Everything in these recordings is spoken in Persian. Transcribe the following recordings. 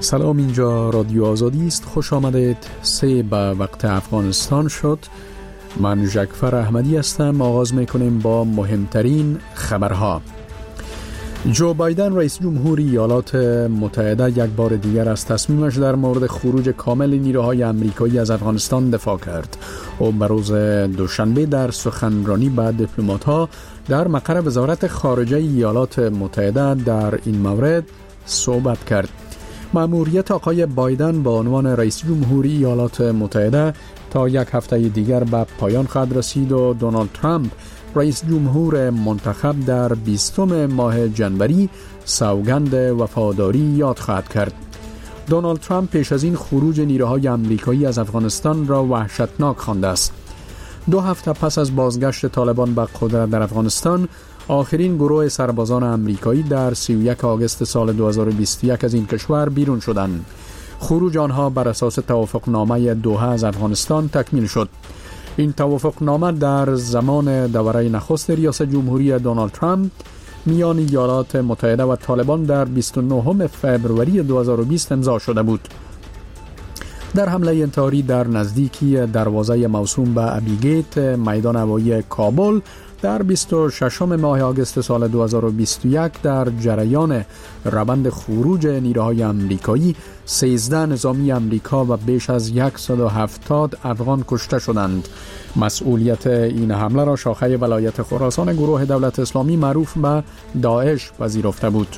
سلام، اینجا رادیو آزادی است. خوش آمدید. 3 به وقت افغانستان شد. من جعفر احمدی هستم. آغاز میکنیم با مهمترین خبرها. جو بایدن رئیس جمهور ایالات متحده یک بار دیگر از تصمیمش در مورد خروج کامل نیروهای آمریکایی از افغانستان دفاع کرد. او به روز دوشنبه در سخنرانی با دیپلمات‌ها در مقر وزارت خارجه ایالات متحده در این مورد صحبت کرد. مأموریت آقای بایدن با عنوان رئیس جمهوری ایالات متحده تا یک هفته دیگر به پایان خواهد رسید و دونالد ترامپ رئیس جمهور منتخب در 20 ماه جنوری سوگند وفاداری یاد خواهد کرد. دونالد ترامپ پیش از این خروج نیروهای آمریکایی از افغانستان را وحشتناک خوانده است. 2 هفته پس از بازگشت طالبان به قدرت در افغانستان، آخرین گروه سربازان آمریکایی در 31 آگوست سال 2021 از این کشور بیرون شدند. خروج آنها بر اساس توافقنامه دوحه از افغانستان تکمیل شد. این توافقنامه در زمان دوره نخست ریاست جمهوری دونالد ترامپ میان ایالات متحده و طالبان در 29 فوریه 2020 امضا شده بود. در حمله انتحاری در نزدیکی دروازه موسوم به ابیگیت میدان هوایی کابل در 26 ماه آگوست سال 2021 در جریان روند خروج نیروهای آمریکایی 13 نظامی آمریکا و بیش از 170 افغان کشته شدند. مسئولیت این حمله را شاخه ولایت خراسان گروه دولت اسلامی معروف به داعش پذیرفته بود.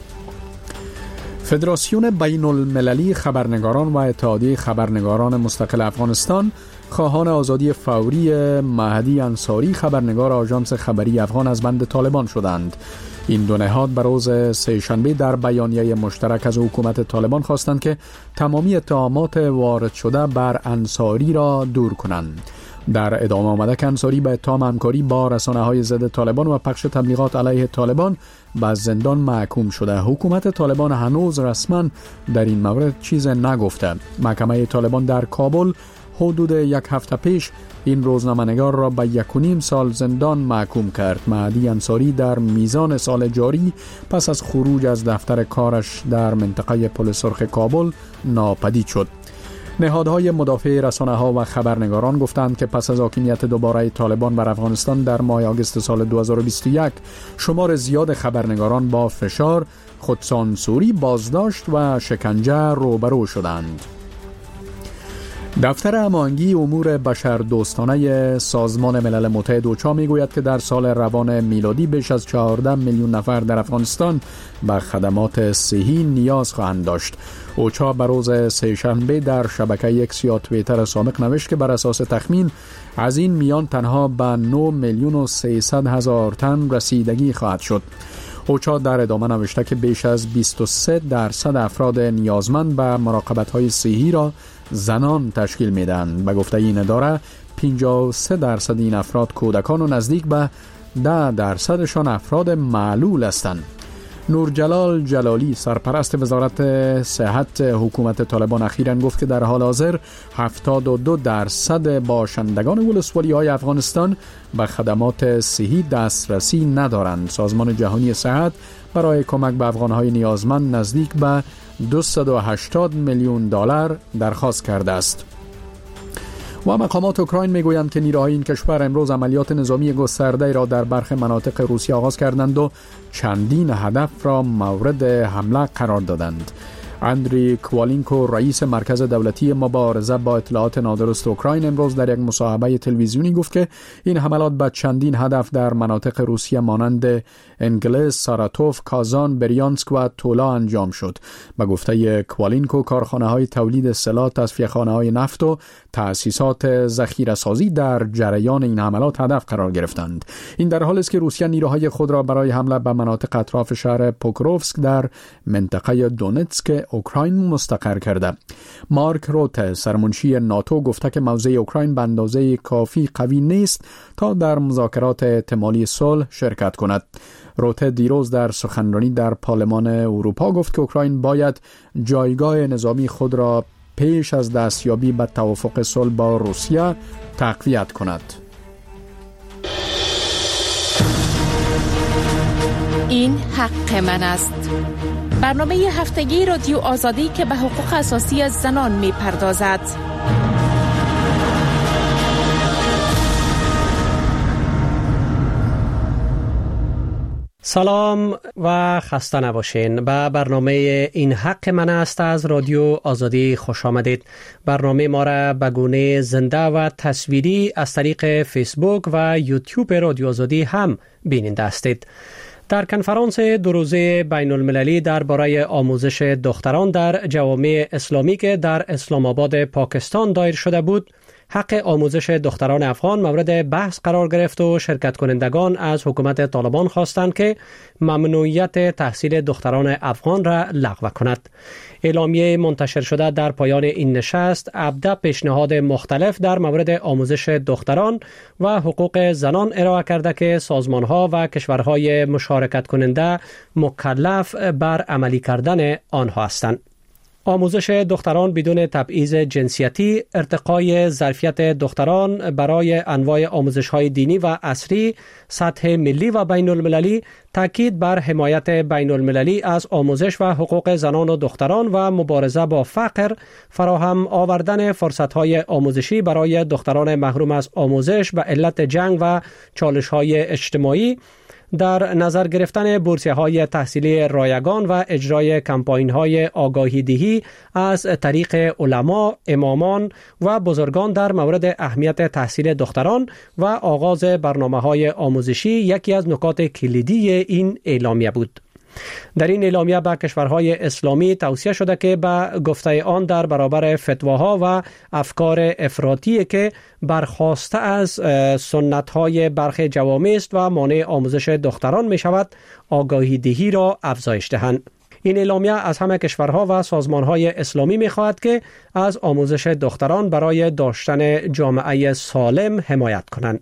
فدراسیون بین المللی خبرنگاران و اتحادیه خبرنگاران مستقل افغانستان خواهان آزادی فوری مهدی انصاری خبرنگار آژانس خبری افغان از بند طالبان شدند. این دو نهاد بر روز سه‌شنبه در بیانیه مشترک از حکومت طالبان خواستند که تمامی اتهامات وارد شده بر انصاری را دور کنند. در ادامه آمده که انصاری به اتهام همکاری با رسانه‌های ضد طالبان و پخش تبلیغات علیه طالبان به زندان محکوم شده. حکومت طالبان هنوز رسما در این مورد چیز نگفته. محکمه طالبان در کابل حدود 1 هفته پیش این روزنامه‌نگار را به 1.5 سال زندان محکوم کرد. مهدی انصاری در میزان سال جاری پس از خروج از دفتر کارش در منطقه پل سرخ کابل ناپدید شد. نهادهای مدافع رسانه‌ها و خبرنگاران گفتند که پس از حاکمیت دوباره طالبان بر افغانستان در ماه آگوست سال 2021 شمار زیاد خبرنگاران با فشار، خودسانسوری، بازداشت و شکنجه روبرو شدند. دفتر هماهنگی امور بشردوستانه سازمان ملل متحد اوچا میگوید که در سال روان میلادی بیش از 14 میلیون نفر در افغانستان به خدمات صحی نیاز خواهند داشت. اوچا بر روز سه‌شنبه در شبکه ایکس یا توییتر سابق نوشت که بر اساس تخمین از این میان تنها به 9,300,000 تن رسیدگی خواهد شد. اوچا در ادامه نوشته که بیش از 23% افراد نیازمند به مراقبت‌های صحی را زنان تشکیل میدن. به گفته این اداره 53% این افراد کودکان و نزدیک به 10% افراد معلول هستند. نورجلال جلالی سرپرست وزارت صحت حکومت طالبان اخیراً گفت که در حال حاضر 72% باشندگان ولسوالی‌های افغانستان به خدمات صحی دسترسی ندارند. سازمان جهانی صحت برای کمک به افغان‌های نیازمند نزدیک به 280 میلیون دلار درخواست کرده است. و مقامات اوکراین میگویند که نیروهای این کشور امروز عملیات نظامی گسترده را در برخی مناطق روسیه آغاز کردند و چندین هدف را مورد حمله قرار دادند. اندری کوالینکو رئیس مرکز دولتی مبارزه با اطلاعات نادرست اوکراین امروز در یک مصاحبه تلویزیونی گفت که این حملات به چندین هدف در مناطق روسیه مانند انگلیس، ساراتوف، کازان، بریانسک و تولا انجام شد. به گفته کوالینکو کارخانه‌های تولید سلاح، تصفیه‌خانه‌های نفت و تأسیسات ذخیره‌سازی در جریان این حملات هدف قرار گرفتند. این در حالی است که روسیه نیروهای خود را برای حمله به مناطق اطراف شهر پوکروفسک در منطقه دونتسک اوکراین مستقر کرده. مارک روته سرمنشی ناتو گفته که موضع اوکراین به اندازه کافی قوی نیست تا در مذاکرات احتمالی صلح شرکت کند. روته دیروز در سخنرانی در پارلمان اروپا گفت که اوکراین باید جایگاه نظامی خود را پیش از دستیابی به توافق صلح با روسیه تقویت کند. این حق من است. برنامه هفتگی رادیو آزادی که به حقوق اساسی زنان می پردازد. سلام و خسته نباشین. به برنامه این حق من است از رادیو آزادی خوش آمدید. برنامه ما را به گونه زنده و تصویری از طریق فیسبوک و یوتیوب رادیو آزادی هم بیننده هستید. در کنفرانس دو روزه بین المللی درباره آموزش دختران در جوامع اسلامی که در اسلام آباد پاکستان دایر شده بود، حق آموزش دختران افغان مورد بحث قرار گرفت و شرکت کنندگان از حکومت طالبان خواستند که ممنوعیت تحصیل دختران افغان را لغو کند. اعلامیه منتشر شده در پایان این نشست 17 پیشنهاد مختلف در مورد آموزش دختران و حقوق زنان ارائه کرده که سازمان‌ها و کشورهای مشارکت کننده مکلف بر عملی کردن آنها هستند. آموزش دختران بدون تبعیض جنسیتی، ارتقای ظرفیت دختران برای انواع آموزش‌های دینی و عصری، سطح ملی و بین المللی، تاکید بر حمایت بین المللی از آموزش و حقوق زنان و دختران و مبارزه با فقر، فراهم آوردن فرصت‌های آموزشی برای دختران محروم از آموزش به علت جنگ و چالش‌های اجتماعی، در نظر گرفتن بورسیه‌های تحصیلی رایگان و اجرای کمپاین‌های آگاهی دهی از طریق علما، امامان و بزرگان در مورد اهمیت تحصیل دختران و آغاز برنامه‌های آموزشی یکی از نکات کلیدی این اعلامیه بود. در این اعلامیه به کشورهای اسلامی توصیه شده که به گفته آن در برابر فتواها و افکار افراطی که برخواسته از سنت‌های برخی جوامع است و مانع آموزش دختران می شود، آگاهی دهی را افزایش دهند. این اعلامیه از همه کشورها و سازمان‌های اسلامی می‌خواهد که از آموزش دختران برای داشتن جامعه سالم حمایت کنند.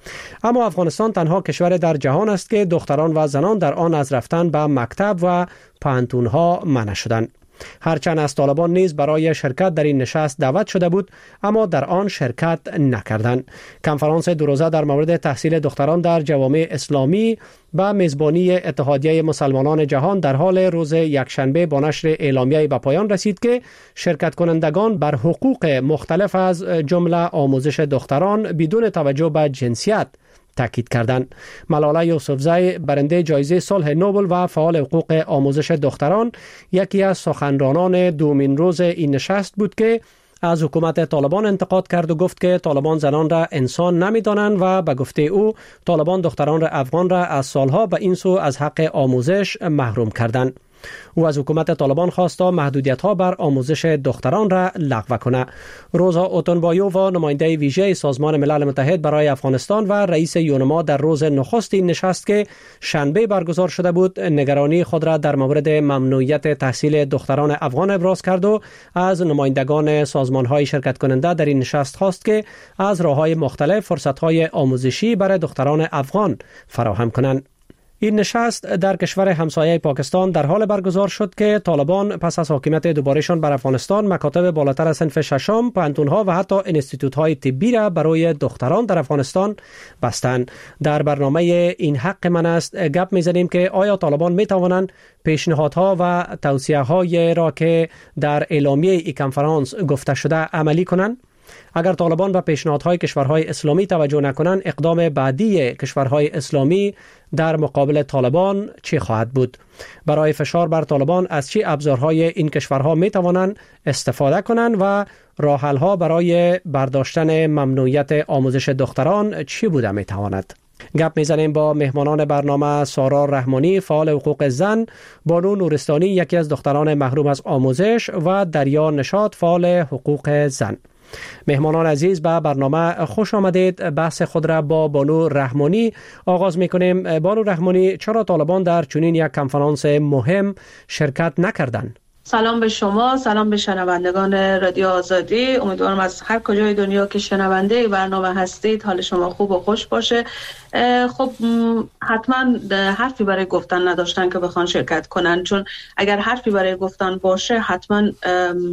اما افغانستان تنها کشور در جهان است که دختران و زنان در آن از رفتن به مکتب و پوهنتون‌ها منع شدند. هرچند از طالبان نیز برای شرکت در این نشست دعوت شده بود، اما در آن شرکت نکردند. کنفرانس دو روزه در مورد تحصیل دختران در جوامع اسلامی به میزبانی اتحادیه مسلمانان جهان در حال روز یکشنبه با نشر اعلامیه به پایان رسید که شرکت کنندگان بر حقوق مختلف از جمله آموزش دختران بدون توجه به جنسیت تاکید کردند. ملاله یوسفزی، برنده جایزه صلح نوبل و فعال حقوق آموزش دختران، یکی از سخنرانان دومین روز این نشست بود که از حکومت طالبان انتقاد کرد و گفت که طالبان زنان را انسان نمی‌دانند و به گفته او طالبان دختران افغان را از سالها به این سو از حق آموزش محروم کردند. او از حکومت طالبان خواست تا محدودیت‌ها بر آموزش دختران را لغو کند. روزا اوتونبایووا، نماینده ویژه سازمان ملل متحد برای افغانستان و رئیس یونما، در روز نخست این نشست که شنبه برگزار شده بود، نگرانی خود را در مورد ممنوعیت تحصیل دختران افغان ابراز کرد و از نمایندگان سازمان‌های شرکت کننده در این نشست خواست که از راه‌های مختلف فرصت‌های آموزشی برای دختران افغان فراهم کنند. این نشست در کشور همسایه پاکستان در حال برگزار شد که طالبان پس از حاکمیت دوبارهشان بر افغانستان مکاتب بالاتر از صنف ششم، پوهنتون‌ها و حتی انستیتوت‌های طبی را برای دختران در افغانستان بستند. در برنامه این حق من است گپ می‌زنیم که آیا طالبان می‌توانند پیشنهادها و توصیه‌های را که در اعلامیه این کنفرانس گفته شده عملی کنند؟ اگر طالبان به پیشنهادهای کشورهای اسلامی توجه نکنند، اقدام بعدی کشورهای اسلامی در مقابل طالبان چه خواهد بود؟ برای فشار بر طالبان از چه ابزارهای این کشورها می توانند استفاده کنند و راه حل‌ها برای برداشتن ممنوعیت آموزش دختران چی بوده می تواند؟ گپ میزنیم با مهمانان برنامه: سارا رحمانی، فعال حقوق زن، بانو نورستانی، یکی از دختران محروم از آموزش، و دریا نشاط، فعال حقوق زن. مهمانان عزیز، به برنامه خوش آمدید. بحث خود را با بانو رحمانی آغاز میکنیم. بانو رحمانی، چرا طالبان در چنین یک کنفرانس مهم شرکت نکردند؟ سلام به شما، سلام به شنوندگان رادیو آزادی. امیدوارم از هر کجای دنیا که شنونده برنامه هستید حال شما خوب و خوش باشه. خب حتما حرفی برای گفتن نداشتن که بخوان شرکت کنن، چون اگر حرفی برای گفتن باشه حتما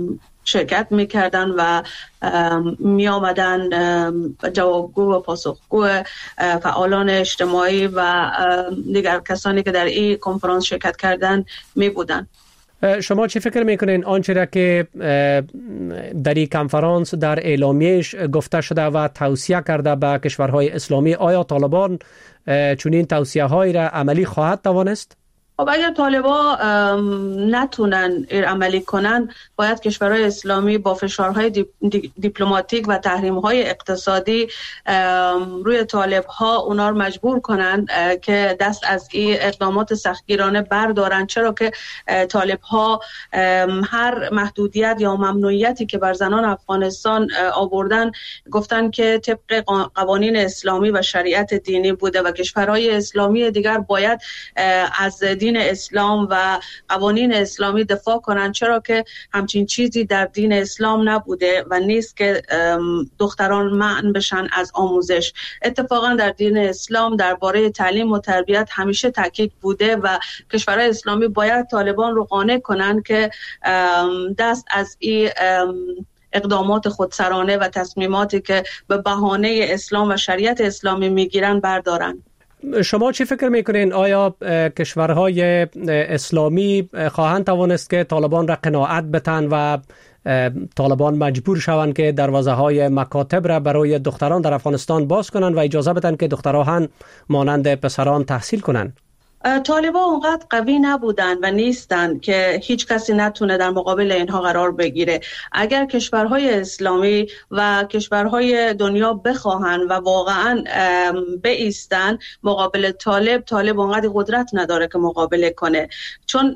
شرکت میکردن و می آمدن جوابگو و پاسخگو فعالان اجتماعی و دیگر کسانی که در این کنفرانس شرکت کردن می بودن. شما چی فکر میکنین آنچه را که در این کنفرانس در اعلامیه‌اش گفته شده و توصیه کرده به کشورهای اسلامی، آیا طالبان چنین توصیه‌هایی را عملی خواهد توانست؟ خب اگر طالبا نتونن عملی کنن، باید کشورهای اسلامی با فشارهای دیپلماتیک و تحریم‌های اقتصادی روی طالبها اونا رو مجبور کنن که دست از این اقدامات سختگیرانه بردارن، چرا که طالبها هر محدودیت یا ممنوعیتی که بر زنان افغانستان آوردن گفتن که طبق قوانین اسلامی و شریعت دینی بوده و کشورهای اسلامی دیگر باید از دین اسلام و قوانین اسلامی دفاع کنند، چرا که همچین چیزی در دین اسلام نبوده و نیست که دختران منع بشن از آموزش. اتفاقا در دین اسلام درباره تعلیم و تربیت همیشه تاکید بوده و کشورهای اسلامی باید طالبان رو قانع کنند که دست از این اقدامات خودسرانه و تصمیماتی که به بهانه اسلام و شریعت اسلامی میگیرن بردارن. شما چی فکر میکنین؟ آیا کشورهای اسلامی خواهند توانست که طالبان را قناعت بتن و طالبان مجبور شوند که دروازه‌های مکاتب را برای دختران در افغانستان باز کنند و اجازه بدن که دختران مانند پسران تحصیل کنند؟ طالبان اونقدر قوی نبودن و نیستن که هیچ کسی نتونه در مقابل اینها قرار بگیره. اگر کشورهای اسلامی و کشورهای دنیا بخواهن و واقعا بایستن مقابل طالب اونقدر قدرت نداره که مقابله کنه، چون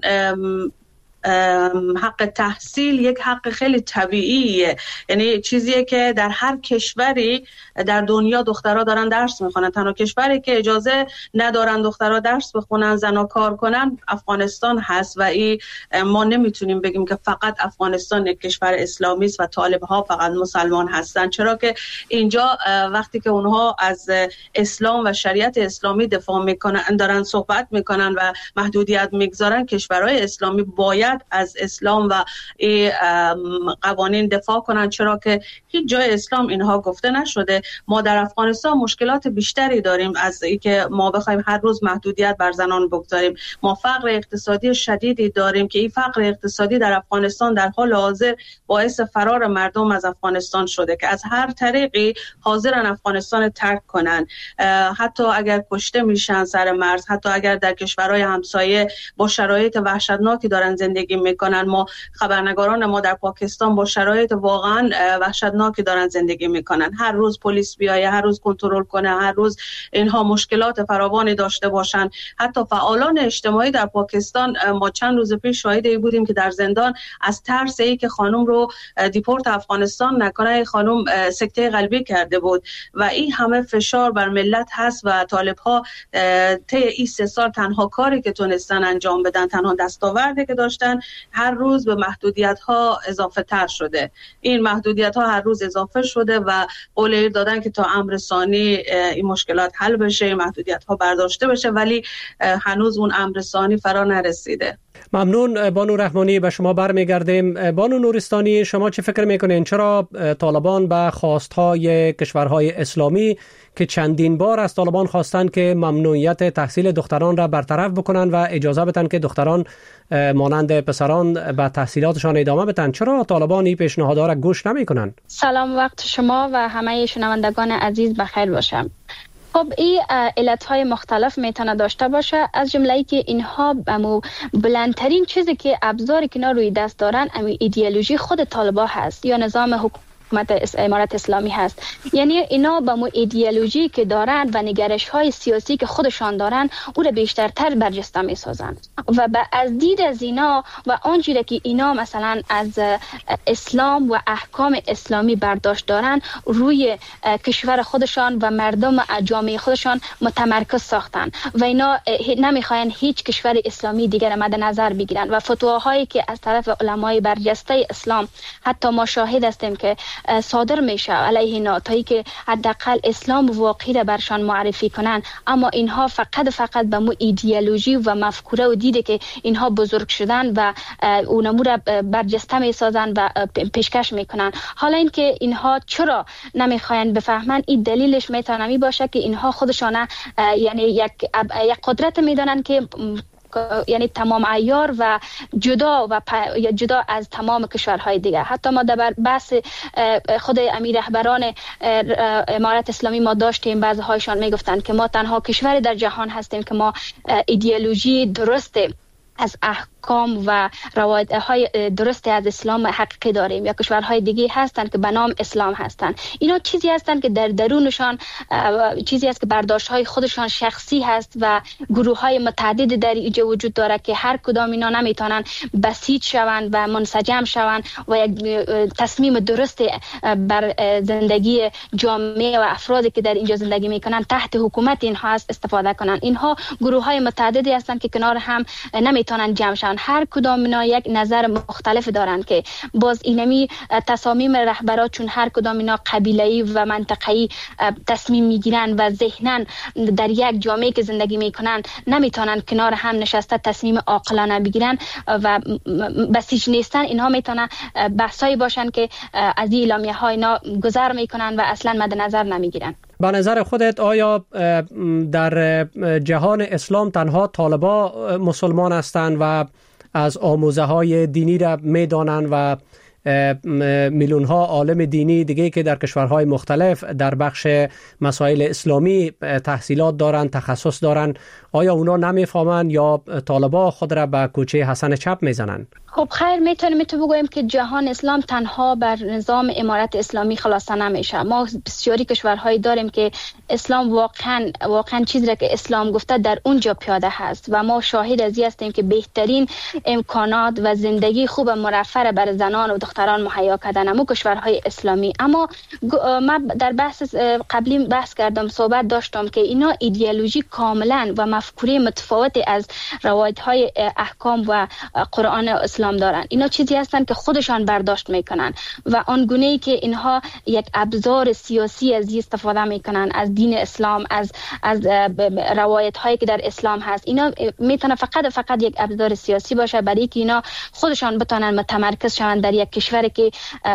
حق تحصیل یک حق خیلی طبیعیه، یعنی چیزیه که در هر کشوری در دنیا دخترها دارن درس میخونن. تنها کشوری که اجازه ندارن دخترها درس بخونن، زنا کار کنن، افغانستان هست و ما نمیتونیم بگیم که فقط افغانستان یک کشور اسلامی است و طالبها فقط مسلمان هستن، چرا که اینجا وقتی که اونها از اسلام و شریعت اسلامی دفاع میکنن، دارن صحبت میکنن و محدودیت میگذارن، کشورهای اسلامی باید از اسلام و قوانین دفاع کنن، چرا که هیچ جای اسلام اینها گفته نشده. ما در افغانستان مشکلات بیشتری داریم از اینکه ما بخوایم هر روز محدودیت بر زنان بگذاریم. ما فقر اقتصادی شدیدی داریم که این فقر اقتصادی در افغانستان در حال حاضر باعث فرار مردم از افغانستان شده که از هر طریقی حاضرن افغانستان ترک کنن، حتی اگر کشته میشن سر مرز، حتی اگر در کشورهای همسایه با شرایط وحشتناکی دارن زندگی میکنن. ما خبرنگاران ما در پاکستان با شرایط واقعا وحشتناکی دارن زندگی میکنن. هر روز پلیس بیایه، هر روز کنترل کنه، هر روز اینها مشکلات فراوانی داشته باشن. حتی فعالان اجتماعی در پاکستان، ما چند روز پیش شاهد بودیم که در زندان از ترس ای که خانم رو دیپورت افغانستان نکنه، خانم سکته قلبی کرده بود و این همه فشار بر ملت هست و طالب‌ها طی این 3 سال تنها کاری که تونستن انجام بدن، تنها دستاوردی که داشتن، هر روز به محدودیت‌ها اضافه تر شده. این محدودیت‌ها هر روز اضافه شده و قول دادن که تا امر ثانی این مشکلات حل بشه، این محدودیت‌ها برداشته بشه، ولی هنوز اون امر ثانی فرا نرسیده. ممنون بانو رحمانی، به شما برمیگردیم. بانو نورستانی، شما چه فکر میکنین چرا طالبان به خواستهای کشورهای اسلامی که چندین بار از طالبان خواستند که ممنوعیت تحصیل دختران را برطرف بکنن و اجازه بدن که دختران مانند پسران به تحصیلاتشان ادامه بدن، چرا طالبان این پیشنهادها را گوش نمیکنن؟ سلام، وقت شما و همه شنوندگان عزیز بخیر باشه. خب این علتهای مختلف میتونه داشته باشه، از جمله ای که اینها بلندترین چیزی که ابزاری که اینا روی دست دارن ایدئولوژی خود طالبان هست یا نظام حکومت امارت اسلامی هست. یعنی اینا با مو ایدئولوژی که دارن و نگرش های سیاسی که خودشان دارن او را بیشترتر برجسته می سازن و از دید از اینا و آنچه که اینا مثلا از اسلام و احکام اسلامی برداشت دارن روی کشور خودشان و مردم جامعه خودشان متمرکز ساختن و اینا نمیخواین هیچ کشور اسلامی دیگر مد نظر بگیرن و فتواهایی که از طرف علمای برجسته اسلام، حتی ما شاهد هستیم که صادر میشه علیه اینا تا که حداقل اسلام واقعی را برشان معرفی کنن، اما اینها فقط به مو ایدئولوژی و مفکوره و دیده که اینها بزرگ شدن و اونمو را برجسته میسازن و پیشکش میکنن. حالا اینکه اینها چرا نمیخواین بفهمن، این دلیلش میتونه می باشه که اینها خودشان یعنی یک قدرت میدانن که یعنی تمام عیار و جدا از تمام کشورهای دیگه. حتی ما در بحث خود امیر رهبران امارت اسلامی ما داشتیم، بعضی‌هایشان میگفتن که ما تنها کشور در جهان هستیم که ما ایدئولوژی درسته از احکام و روایت‌های درست از اسلام حقیقی داریم، یا کشورهای دیگه هستند که به نام اسلام هستند. اینا چیزی هستند که در درونشان چیزی است که برداشت‌های خودشان شخصی هست و گروه‌های متعدد در اینجا وجود داره که هر کدام اینا نمیتونن بسیط شوند و منسجم شوند و یک تصمیم درست بر زندگی جامعه و افرادی که در اینجا زندگی میکنن تحت حکومت اینها است استفاده کنن. اینها گروه‌های متعددی هستند که کنار هم نمیتونن جمع شوند. هر کدام اینا یک نظر مختلف دارن که باز اینمی تصامیم رهبران چون هر کدام اینا قبیله‌ای و منطقه‌ای تصمیم میگیرن و ذهناً در یک جامعه که زندگی میکنن نمیتونن کنار هم نشسته تصمیم عاقلانه بگیرن و بسیج نیستن. اینها میتونن بحثایی باشن که از این اعلامیه‌ها اینا گذر میکنن و اصلا مد نظر نمیگیرن. به نظر خودت آیا در جهان اسلام تنها طالبا مسلمان هستند و از آموزه های دینی را میدانند و میلیون ها عالم دینی دیگه که در کشورهای مختلف در بخش مسائل اسلامی تحصیلات دارند، تخصص دارند، آیا اونا نمیفهمند یا طالبا خود را به کوچه حسن چپ میزنند؟ خب خیر، میتونیم بگوییم که جهان اسلام تنها بر نظام امارت اسلامی خلاصه نمیشه. ما بسیاری کشورهایی داریم که اسلام واقعا چیزی را که اسلام گفته در اونجا پیاده هست و ما شاهد از این هستیم که بهترین امکانات و زندگی خوب مرفه بر زنان و دختران مهیا کردن همون کشورهای اسلامی. اما من در بحث قبلی بحث کردم، صحبت داشتم که اینا ایدئولوژی کاملا و مفکوره متفاوت از روایت‌های احکام و قرآن اسلام دارن. اینا چیزی هستن که خودشان برداشت میکنن و آنگونه‌ای که اینها یک ابزار سیاسی از استفاده میکنن از دین اسلام، از روایت هایی که در اسلام هست، اینا میتونه فقط یک ابزار سیاسی باشه برای که اینا خودشان بتونن متمرکز شوند در یک کشوری که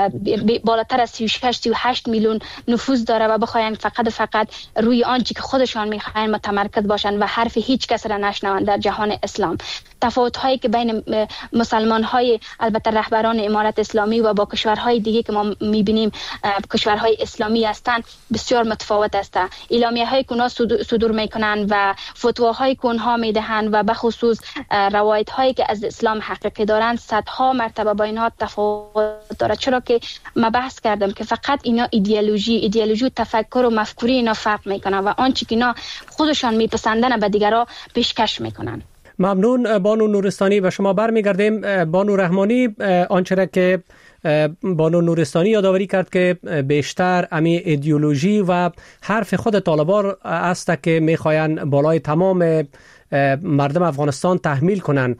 بالاتر از 36-38 میلیون نفوذ داره و بخواین فقط روی آنچه که خودشان میخواین متمرکز باشن و حرف هیچ کس را نشنون در جهان اسلام. تفاوت هایی که بین مسلمان های البته رهبران امارت اسلامی و با کشورهای دیگه که ما میبینیم کشورهای اسلامی هستند بسیار متفاوت است. اعلامیه های که اونها صدور میکنن و فتواهای که اونها میدهند و به خصوص روایت هایی که از اسلام حقیقی دارند صدها مرتبه با اینها تفاوت داره. چرا که ما بحث کردم که فقط اینا ایدئولوژی تفکر و مفکوره اینا فرق میکنن و آنچه که اینا خودشان میپسندن به دیگران پیشکش میکنن. ممنون بانو نورستانی. به شما برمیگردیم. بانو رحمانی، آنچه را که بانو نورستانی یادآوری کرد که بیشتر امی ایدئولوژی و حرف خود طالبان است که میخواین بالای تمام مردم افغانستان تحمیل کنند.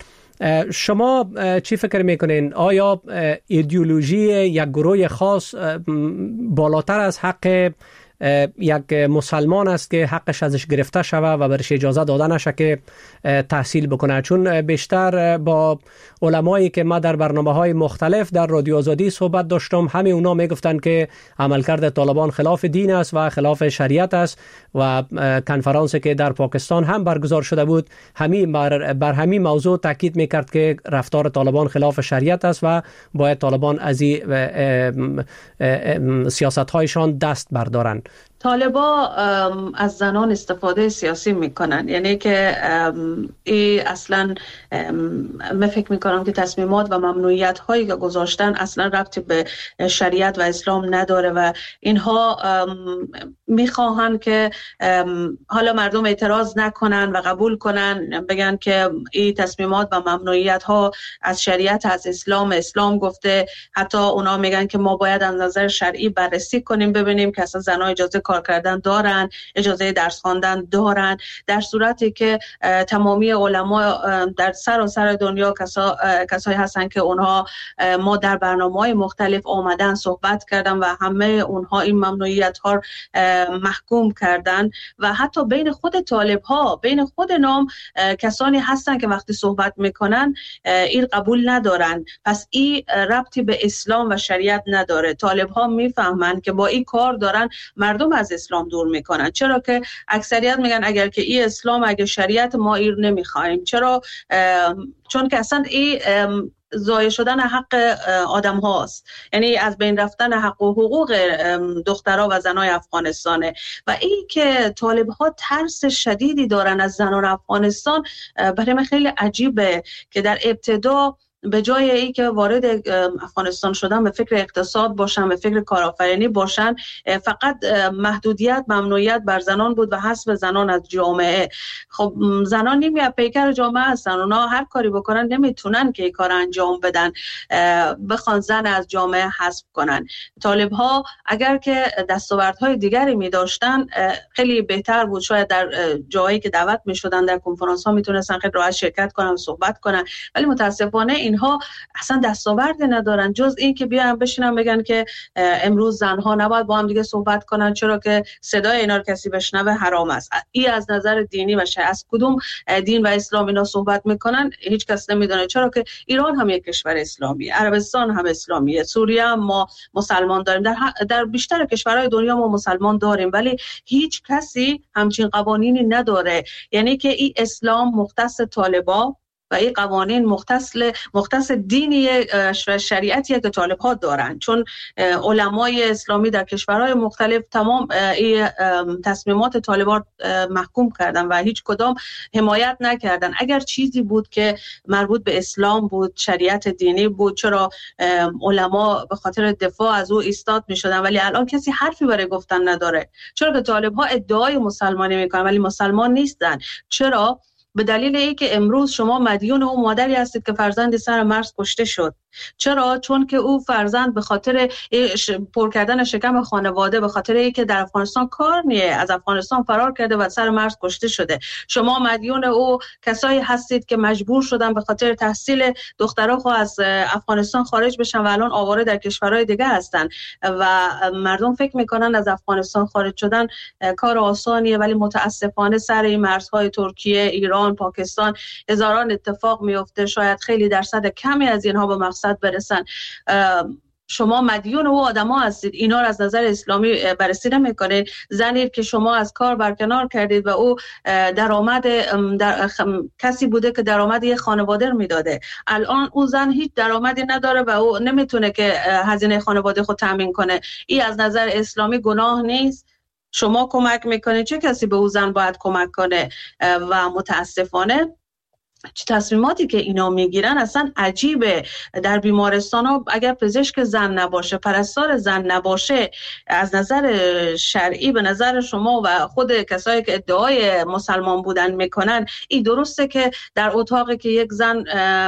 شما چی فکر میکنین؟ آیا ایدئولوژی یک گروه خاص بالاتر از حق یک مسلمان است که حقش ازش گرفته شوه و برش اجازه داده نشه که تحصیل بکنه؟ چون بیشتر با علمایی که ما در برنامه‌های مختلف در رادیو آزادی صحبت داشتم، همه اونا میگفتن که عملکرد طالبان خلاف دین است و خلاف شریعت است و کنفرانسی که در پاکستان هم برگزار شده بود بر همین موضوع تاکید میکرد که رفتار طالبان خلاف شریعت است و باید طالبان از سیاست‌هایشان دست بردارند. طالبا از زنان استفاده سیاسی میکنن، یعنی که اصلا من فکر میکنم که تصمیمات و ممنوعیت هایی که گذاشتن اصلا ربطی به شریعت و اسلام نداره و اینها میخواهن که حالا مردم اعتراض نکنن و قبول کنن، بگن که این تصمیمات و ممنوعیت ها از شریعت، از اسلام گفته. حتی اونا میگن که ما باید از نظر شرعی بررسی کنیم ببینیم که اصلا زنها اجازه کار کردن دارن، اجازه درس خواندن دارن، در صورتی که تمامی علما در سراسر دنیا کسایی هستن که اونها ما در برنامه‌های مختلف آمدن صحبت کردن و همه اونها این ممنوعیت ها محکوم کردن و حتی بین خود طالب ها، بین خود نام کسانی هستن که وقتی صحبت میکنن این قبول ندارن. پس این ربطی به اسلام و شریعت نداره. طالب ها میفهمن که با این کار دارن مردم از اسلام دور میکنن، چرا که اکثریت میگن اگر که این اسلام، اگه شریعت، ما این نمیخوایم. چرا؟ چون که اصلا این ضایع شدن حق آدم هاست، یعنی از بین رفتن حق و حقوق دخترها و زنای افغانستانه. و این که طالب ها ترس شدیدی دارن از زنان افغانستان برای من خیلی عجیبه که در ابتدا به جای ای که وارد افغانستان شدن به فکر اقتصاد باشن، به فکر کارآفرینی باشن، فقط محدودیت، ممنوعیت بر زنان بود و حذف زنان از جامعه. خب زنان نیمی پیکر جامعه هستن، اونا هر کاری بکنن نمیتونن که این کار انجام بدن، بخوان زن از جامعه حذف کنن. طالب ها اگر که دستاوردهای دیگری می داشتن خیلی بهتر بود، شاید در جایی که دعوت می شدن در کنفرانس ها میتونستن خیلی راحت شرکت کنن و صحبت کنن، ولی متاسفانه اینها اصلا دستاوردی ندارن جز این که بیان بشینن بگن که امروز زنها نباید با هم دیگه صحبت کنن چرا که صدای اینا رو کسی بشنوه حرام است. این از نظر دینی و از کدوم دین و اسلام اینا صحبت میکنن هیچ کس نمیدونه، چرا که ایران هم یک کشور اسلامی، عربستان هم اسلامیه، سوریه هم ما مسلمان داریم، در بیشتر کشورهای دنیا ما مسلمان داریم، ولی هیچ کسی همچین قوانینی نداره. یعنی که این اسلام مختص طالبا و این قوانین مختص دینی شریعتیه که طالب ها دارن، چون علمای اسلامی در کشورهای مختلف تمام این تصمیمات طالبان محکوم کردن و هیچ کدام حمایت نکردن. اگر چیزی بود که مربوط به اسلام بود، شریعت دینی بود، چرا علما به خاطر دفاع از او ایستاد می شدن؟ ولی الان کسی حرفی برای گفتن نداره، چرا که طالب ها ادعای مسلمانی میکنن ولی مسلمان نیستن. چرا؟ به دلیل اینکه امروز شما مدیون او مادری هستید که فرزند سر مرز کشته شد. چرا؟ چون که او فرزند به خاطر پر کردن شکم خانواده، به خاطر اینکه در افغانستان کار نیه، از افغانستان فرار کرده و سر مرز کشته شده. شما مدیون او کسایی هستید که مجبور شدن به خاطر تحصیل دخترها خو از افغانستان خارج بشن و الان آواره در کشورهای دیگه هستن و مردم فکر میکنن از افغانستان خارج شدن کار آسانیه، ولی متاسفانه سر این مرزهای ترکیه، ایران، پاکستان هزاران اتفاق میفته. شاید خیلی درصد کمی از اینها به مقصد برسن. شما مدیون او آدما هستید، اینا رو از نظر اسلامی بررسی نمیکنید. زنی که شما از کار برکنار کردید و او درآمد کسی بوده که درآمد یه خانواده رو میداده، الان اون زن هیچ درآمدی نداره و او نمیتونه که هزینه خانواده خود تامین کنه. این از نظر اسلامی گناه نیست. شما کمک میکنید، چه کسی به او زن باید کمک کنه؟ و متاسفانه تصمیماتی که اینا میگیرن اصلا عجیبه. در بیمارستان ها اگر پزشک زن نباشه، پرستار زن نباشه، از نظر شرعی به نظر شما و خود کسایی که ادعای مسلمان بودن میکنن این درسته که در اتاقی که یک زن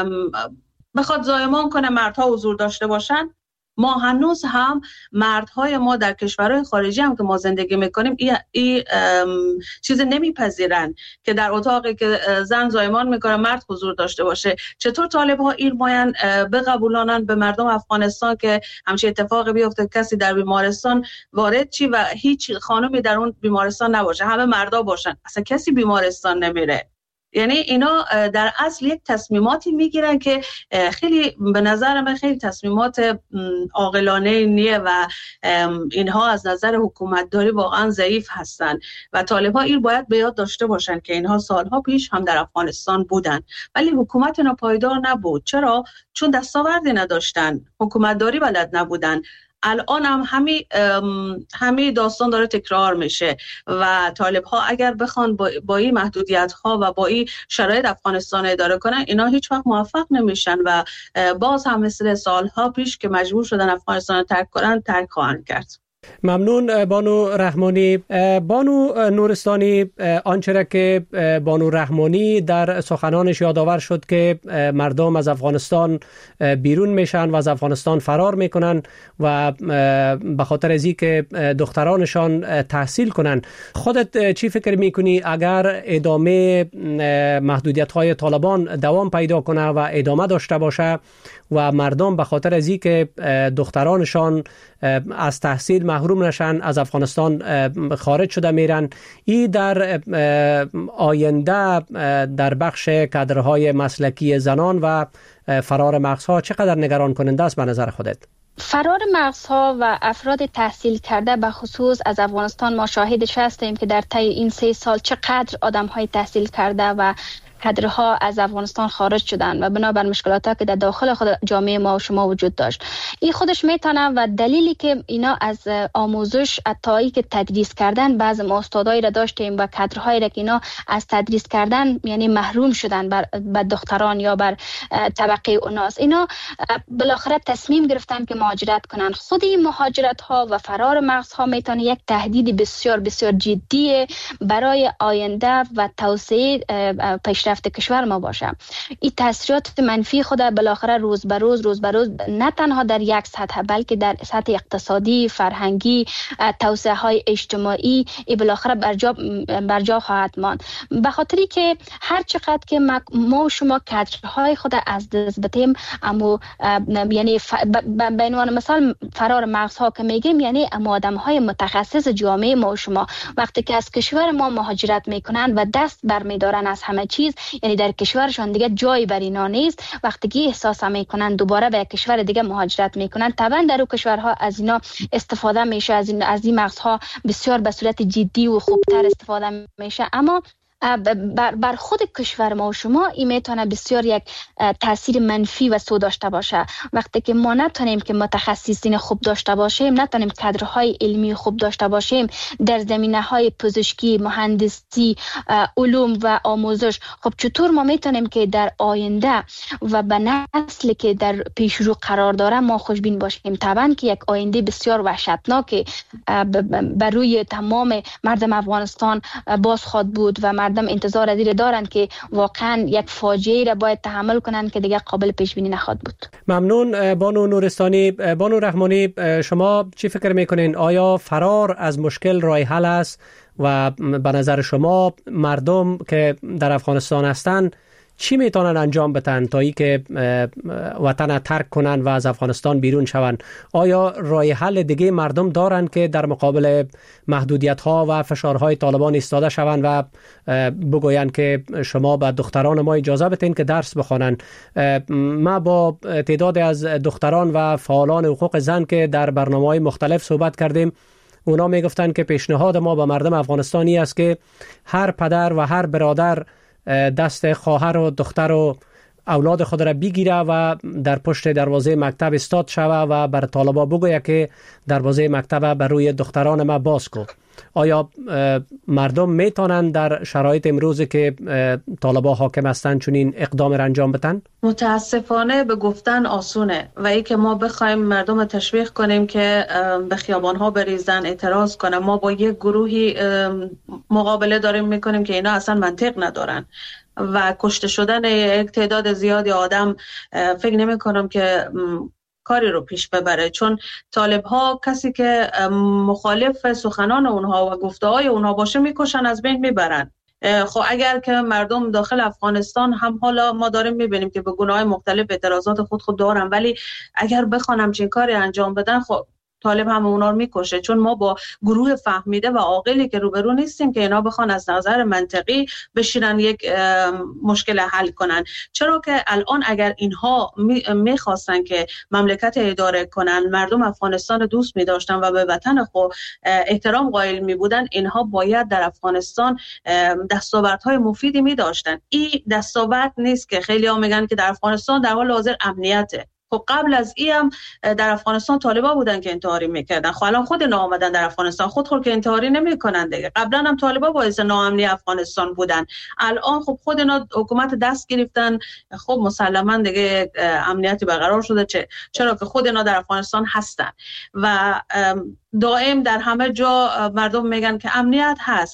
بخواد زایمان کنه مردها حضور داشته باشن؟ ما هنوز هم مردهای ما در کشورهای خارجی هم که ما زندگی میکنیم این چیز نمیپذیرن که در اتاقی که زن زایمان میکنه مرد حضور داشته باشه. چطور طالب ها این ماین بقبولانن به مردم افغانستان که همچین اتفاقی بیفته، کسی در بیمارستان وارد چی و هیچ خانمی در اون بیمارستان نباشه، همه مردا باشن، اصلا کسی بیمارستان نمیره. یعنی اینا در اصل یک تصمیماتی میگیرن که خیلی به نظر من خیلی تصمیمات عاقلانه نیه و اینها از نظر حکومتداری واقعا ضعیف هستن و طالب‌ها این باید به یاد داشته باشن که اینها سالها پیش هم در افغانستان بودن ولی حکومت اینا پایدار نبود. چرا؟ چون دستاوردی نداشتن، حکومتداری بلد نبودن. الان هم همین داستان داره تکرار میشه و طالب ها اگر بخوان با این محدودیت ها و با این شرایط افغانستان اداره کنن، اینا هیچ وقت موفق نمیشن و باز هم مثل سالها پیش که مجبور شدن افغانستان ترک کنن ترک خواهند کرد. ممنون بانو رحمانی. بانو نورستانی، آنچه را که بانو رحمانی در سخنانش یادآور شد که مردم از افغانستان بیرون میشن و از افغانستان فرار میکنن و به خاطر از اینکه دخترانشان تحصیل کنن. خودت چی فکر میکنی اگر ادامه محدودیت های طالبان دوام پیدا کنه و ادامه داشته باشه و مردم به خاطر از اینکه دخترانشان از تحصیل محروم نشن از افغانستان خارج شده میرن، این در آینده در بخش کادرهای مسلکی زنان و فرار مغزها چقدر نگران کننده است به نظر خودت؟ فرار مغزها و افراد تحصیل کرده به خصوص از افغانستان ما شاهدش هستیم که در طی این 3 سال چقدر آدم‌های تحصیل کرده و کادرها از افغانستان خارج شدن و بنابر مشکلاتی که در داخل خود جامعه ما و شما وجود داشت. این خودش میتونه و دلیلی که اینا از آموزش اتایی که تدریس کردن، بعض ما استادایی را داشتیم و کادرهایی را که اینا از تدریس کردن یعنی محروم شدن بر دختران یا بر طبقه اوناس، اینا بالاخره تصمیم گرفتن که مهاجرت کنن. خود این مهاجرت ها و فرار مغزها میتونه یک تهدید بسیار بسیار جدی برای آینده و توسعه پیشرفت کشور ما باشه. این تاثیرات منفی خود بالاخره روز به روز نه تنها در یک سطح بلکه در سطح اقتصادی، فرهنگی، توسعه های اجتماعی ای بالاخره برجا خواهد ماند. به خاطری که هر چقدر که ما و شما کادرهای خود از دست بدیم، اما یعنی به عنوان مثال فرار مغزها که میگیم یعنی آدم‌های متخصص جامعه ما و شما وقتی که از کشور ما مهاجرت میکنن و دست برمیدارن از همه چیز، یعنی در کشورشان دیگه جایی بر اینا نیست، وقتی که احساس میکنن دوباره به کشور دیگه مهاجرت میکنن، طبعا در اون کشورها از اینا استفاده میشه، از این مغزها بسیار به صورت جدی و خوبتر استفاده میشه. اما بر خود کشور ما و شما این میتونه بسیار یک تاثیر منفی و سو داشته باشه. وقتی که ما نتونیم که متخصصین خوب داشته باشیم، نتونیم کادرهای علمی خوب داشته باشیم در زمینه‌های پزشکی، مهندسی، علوم و آموزش، خب چطور ما میتونیم که در آینده و به نسلی که در پیش رو قرار داره ما خوشبین باشیم؟ طبعا که یک آینده بسیار وحشتناک بر روی تمام مردم افغانستان باز خواهد بود و مردم انتظار از دارن که واقعا یک فاجعه را باید تحمل کنن که دیگه قابل پیش بینی نخواهد بود. ممنون بانو نورستانی. بانو رحمانی، شما چی فکر میکنین؟ آیا فرار از مشکل راه حل است و به نظر شما مردم که در افغانستان هستند چی میتونن انجام بدن تا ای که وطن ترک کنن و از افغانستان بیرون شون؟ آیا راه حل دیگه مردم دارن که در مقابل محدودیت ها و فشارهای طالبان ایستاده شون و بگوین که شما به دختران ما اجازه بدین که درس بخوانن؟ ما با تعداد از دختران و فعالان حقوق زن که در برنامه‌های مختلف صحبت کردیم، اونا میگفتن که پیشنهاد ما به مردم افغانستانی است که هر پدر و هر برادر دست خواهر و دختر و اولاد خود را بگیره و در پشت دروازه مکتب استاد شوه و بر طالبا بگویه که دروازه مکتب بر روی دختران ما باز کو. آیا مردم میتونن در شرایط امروزی که طالبا حاکم هستن چنین اقدام را انجام بدن؟ متاسفانه به گفتن آسونه و ای که ما بخوایم مردم تشویق کنیم که به خیابان‌ها بریزن، اعتراض کنن، ما با یک گروهی مقابله داریم میکنیم که اینا اصلا منطق ندارن و کشته شدن یک تعداد زیادی آدم فکر نمی کنم که کاری رو پیش ببره، چون طالب ها کسی که مخالف سخنان اونها و گفته های اونها باشه میکشن، از بین میبرن. خب اگر که مردم داخل افغانستان هم حالا ما داریم میبینیم که به گناه‌های مختلف اعتراضات خود دارن، ولی اگر بخوان همچین کاری انجام بدن خب طالب هم اونا رو میکشه، چون ما با گروه فهمیده و عاقلی که روبرو نیستیم که اینا بخوان از نظر منطقی بشینن یک مشکل حل کنن. چرا که الان اگر اینها میخواستن که مملکت اداره کنن، مردم افغانستان دوست میداشتن و به وطن خود احترام قائل میبودن، اینها باید در افغانستان دستاوردهای مفیدی میداشتن. این دستاورد نیست که خیلی ها میگن که در افغانستان در حال حاضر امنیته. خب قبل از این هم در افغانستان طالبا بودن که انتحاری میکردن. خب الان خود اینا آمدن در افغانستان خود که انتحاری نمیکنن دیگه. قبلا هم طالبا باعث ناامنی افغانستان بودن، الان خب خود اینا حکومت دست گرفتن، خب مسلما دیگه امنیتی برقرار شده. چرا که خود اینا در افغانستان هستن و دائم در همه جا مردم میگن که امنیت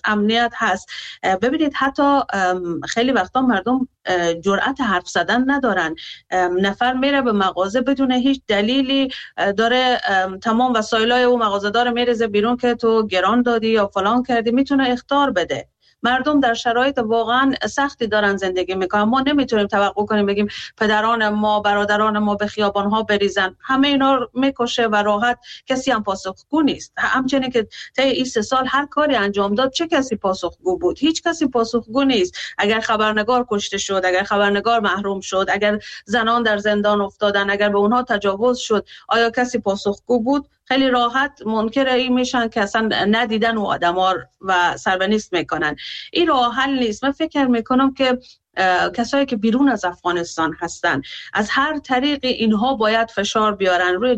هست. ببینید حتی خیلی وقتا مردم جرأت حرف زدن ندارن. نفر میره به مغازه بدون هیچ دلیلی داره تمام وسایلای اون مغازه‌دار میریزه بیرون که تو گران دادی یا فلان کردی، میتونه اخطار بده. مردم در شرایط واقعا سختی دارن زندگی میکنن. ما نمیتونیم توقع کنیم بگیم پدران ما برادران ما به خیابان‌ها بریزن، همه اینا میکشه و راحت کسی هم پاسخگو نیست. همچنین که طی این 3 سال هر کاری انجام داد چه کسی پاسخگو بود؟ هیچ کسی پاسخگو نیست. اگر خبرنگار کشته شد، اگر خبرنگار محروم شد، اگر زنان در زندان افتادن، اگر به اونها تجاوز شد، آیا کسی پاسخگو بود؟ خیلی راحت منکر این میشن که اصلا ندیدن و آدم‌ها و سربنیست میکنن. این راه حل نیست. من فکر میکنم که کسایی که بیرون از افغانستان هستن از هر طریقی اینها باید فشار بیارن روی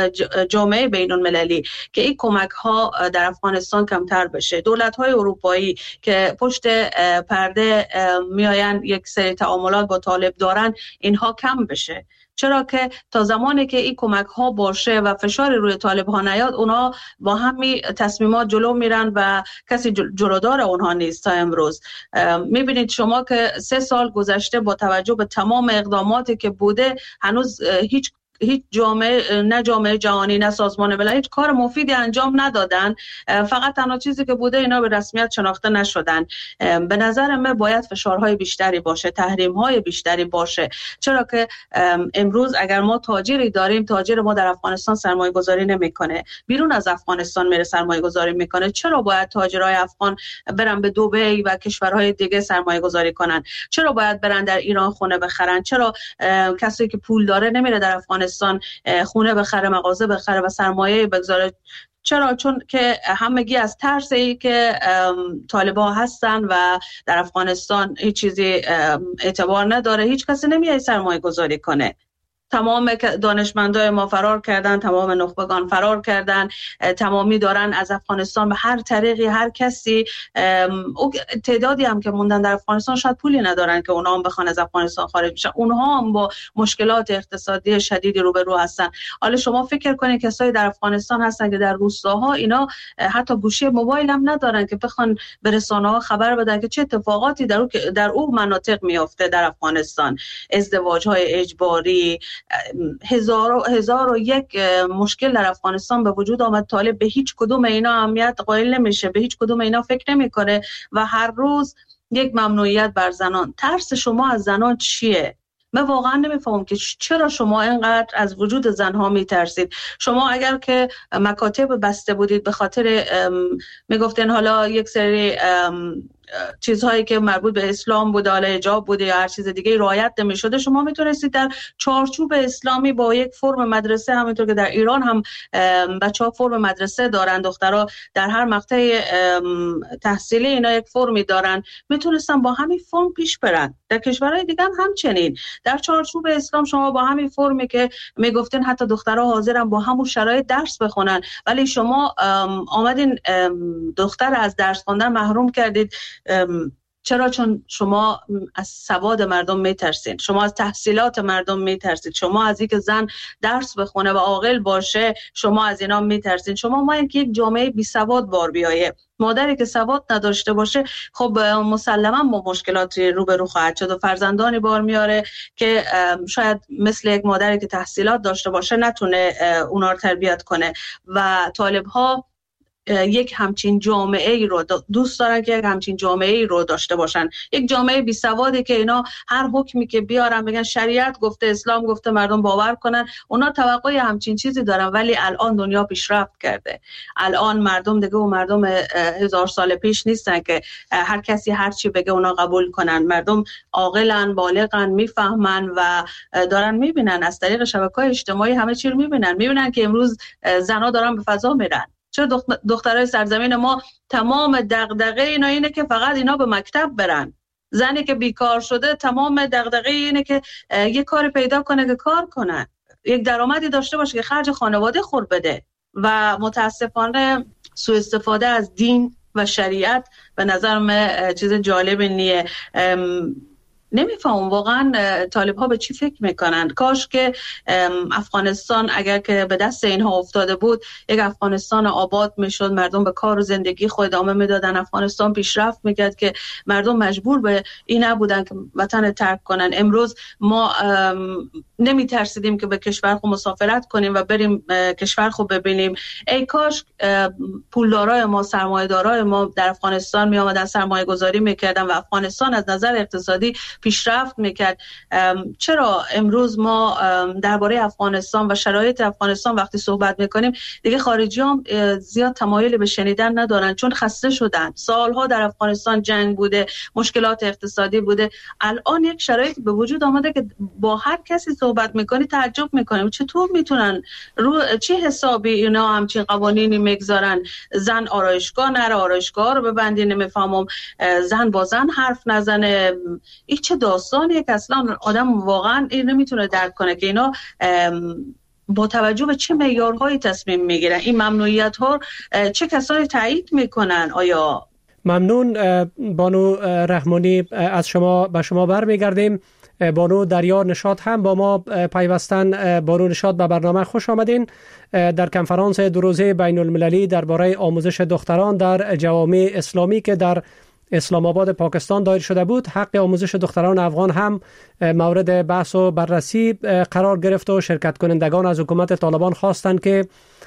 جامعه بین المللی که این کمک ها در افغانستان کمتر بشه. دولت های اروپایی که پشت پرده میاین یک سری تعاملات با طالب دارن، اینها کم بشه. چرا که تا زمانی که این کمک ها باشه و فشار روی طالب ها نیاد، اونا با همین تصمیمات جلو میرن و کسی جلودار اونها نیست. تا امروز میبینید شما که 3 سال گذشته با توجه به تمام اقداماتی که بوده، هنوز هیچ جامعه، نه جامعه جهانی نه سازمان ملل، هیچ کار مفیدی انجام ندادن. فقط تنها چیزی که بوده اینا به رسمیت شناخته نشدن. به نظر من باید فشارهای بیشتری باشه، تحریم‌های بیشتری باشه. چرا که امروز اگر ما تاجری داریم، تاجر ما در افغانستان سرمایه گذاری نمیکنه، بیرون از افغانستان میره سرمایه گذاری میکنه. چرا باید تاجرای افغان برن به دبی و کشورهای دیگه سرمایه گذاری کنن؟ چرا باید برن در ایران خونه بخرن؟ چرا کسی که پول داره نمیره در افغانستان خونه بخره، مغازه بخره و سرمایه بگذاره؟ چرا؟ چون که همگی از ترس ای که طالبان هستن و در افغانستان هیچ چیزی اعتبار نداره، هیچ کسی نمیاد سرمایه گذاری کنه. تمام دانشمندای ما فرار کردن، تمام نخبگان فرار کردن، تمامی دارن از افغانستان به هر طریقی، هر کسی. تعدادی هم که موندن در افغانستان شاید پولی ندارن که اونا هم بخوان از افغانستان خارج بشن، اونها هم با مشکلات اقتصادی شدیدی روبرو هستن. حالا شما فکر کنید کسایی در افغانستان هستن که در روستاها اینا حتی گوشی موبایل هم ندارن که بخوان به رسانه‌ها خبر بدن که چه اتفاقاتی در اون مناطق میفته در افغانستان. ازدواج‌های اجباری، هزار و یک مشکل در افغانستان به وجود آمد. طالب به هیچ کدوم اینا اهمیت قائل نمیشه، به هیچ کدوم اینا فکر نمیکنه و هر روز یک ممنوعیت بر زنان. ترس شما از زنان چیه؟ من واقعا نمیفهمم که چرا شما اینقدر از وجود زنها میترسید. شما اگر که مکاتب بسته بودید به خاطر میگفتن حالا یک سری چیزهایی که مربوط به اسلام بوده، حالا حجاب بوده یا هر چیز دیگه رعایت نمی‌شده، شما میتونستید در چارچوب اسلامی با یک فرم مدرسه، همونطور که در ایران هم بچه‌ها فرم مدرسه دارن، دخترها در هر مقطع تحصیلی اینا یک فرمی دارن، میتونستن با همین فرم پیش برن. در کشورهای دیگه هم همچنین در چارچوب اسلام شما با همین فرمی که میگفتین حتی دخترها حاضرن با همون شرایط درس بخونن، ولی شما آمدین دختر از درس خوندن محروم کردید. چرا؟ چون شما از سواد مردم میترسید، شما از تحصیلات مردم میترسید، شما از اینکه زن درس بخونه و عاقل باشه شما از اینا میترسید. شما ما اینکه یک جامعه بی سواد بار بیایه، مادری که سواد نداشته باشه خب مسلما با مشکلاتی روبرو خواهد شد و فرزندانی بار میاره که شاید مثل یک مادری که تحصیلات داشته باشه نتونه اونا رو تربیت کنه. و طالب ها یک همچین جامعه ای رو دوست دارن که یک همچین جامعه ای رو داشته باشن، یک جامعه بی سوادی که اینا هر حکمی که بیارن بگن شریعت گفته، اسلام گفته، مردم باور کنن. اونا توقع همچین چیزی دارن، ولی الان دنیا پیشرفت کرده. الان مردم دیگه و مردم 1000 سال پیش نیستن که هر کسی هر چی بگه اونا قبول کنن. مردم عاقلن، بالغن، میفهمن و دارن میبینن از طریق شبکه‌های اجتماعی همه چی رو میبینن که امروز زنا دارن به فضا میرن. چرا دخترای سرزمین ما تمام دغدغه اینا اینه که فقط اینا به مکتب برن؟ زنی که بیکار شده تمام دغدغه اینه که یه کاری پیدا کنه که کار کنه. یک درآمدی داشته باشه که خرج خانواده خود بده و متاسفانه سوء استفاده از دین و شریعت به نظرم چیز جالب نیه. نمیفهم واقعا طالب ها به چی فکر میکنن. کاش که افغانستان اگر که به دست اینها افتاده بود یک افغانستان آباد میشد، مردم به کار و زندگی خود ادامه میدادن، افغانستان پیشرفت میکرد که مردم مجبور به این نبودن که وطن ترک کنن. امروز ما نمیترسیدیم که به کشور خود مسافرت کنیم و بریم کشور خود ببینیم. ای کاش پولدارای ما، سرمایه‌دارای ما در افغانستان می آمدن سرمایه گذاری میکردن و افغانستان از نظر اقتصادی پیشرفت میکرد. چرا امروز ما درباره افغانستان و شرایط افغانستان وقتی صحبت میکنیم دیگه خارجی هم زیاد تمایل به شنیدن ندارن، چون خسته شدن. سالها در افغانستان جنگ بوده، مشکلات اقتصادی بوده. الان یک شرایط به وجود آمده که با هر کسی صحبت میکنی تعجب میکنیم چطور میتونن رو چه حسابی اینا همچین قوانینی میگذارن. زن آرایشگاه نره، آرایشگاه رو ببندی، نمیفهمم زن با زن حرف نزنه. این چه داستانیه که اصلا آدم واقعا این نمیتونه درک کنه که اینا با توجه به چه معیارهایی تصمیم میگیرن. این ممنوعیت ها چه کسانی تایید میکنن؟ آیا ممنون بانو رحمانی. از شما به شما برمیگردیم. بانو دریا نشاط هم با ما پیوستن. بانو نشاط به برنامه خوش آمدین. در کنفرانس 2 روزه بین المللی درباره آموزش دختران در جوامع اسلامی که در اسلام آباد پاکستان دایر شده بود، حق آموزش دختران افغان هم مورد بحث و بررسی قرار گرفت و شرکت کنندگان از حکومت طالبان خواستند که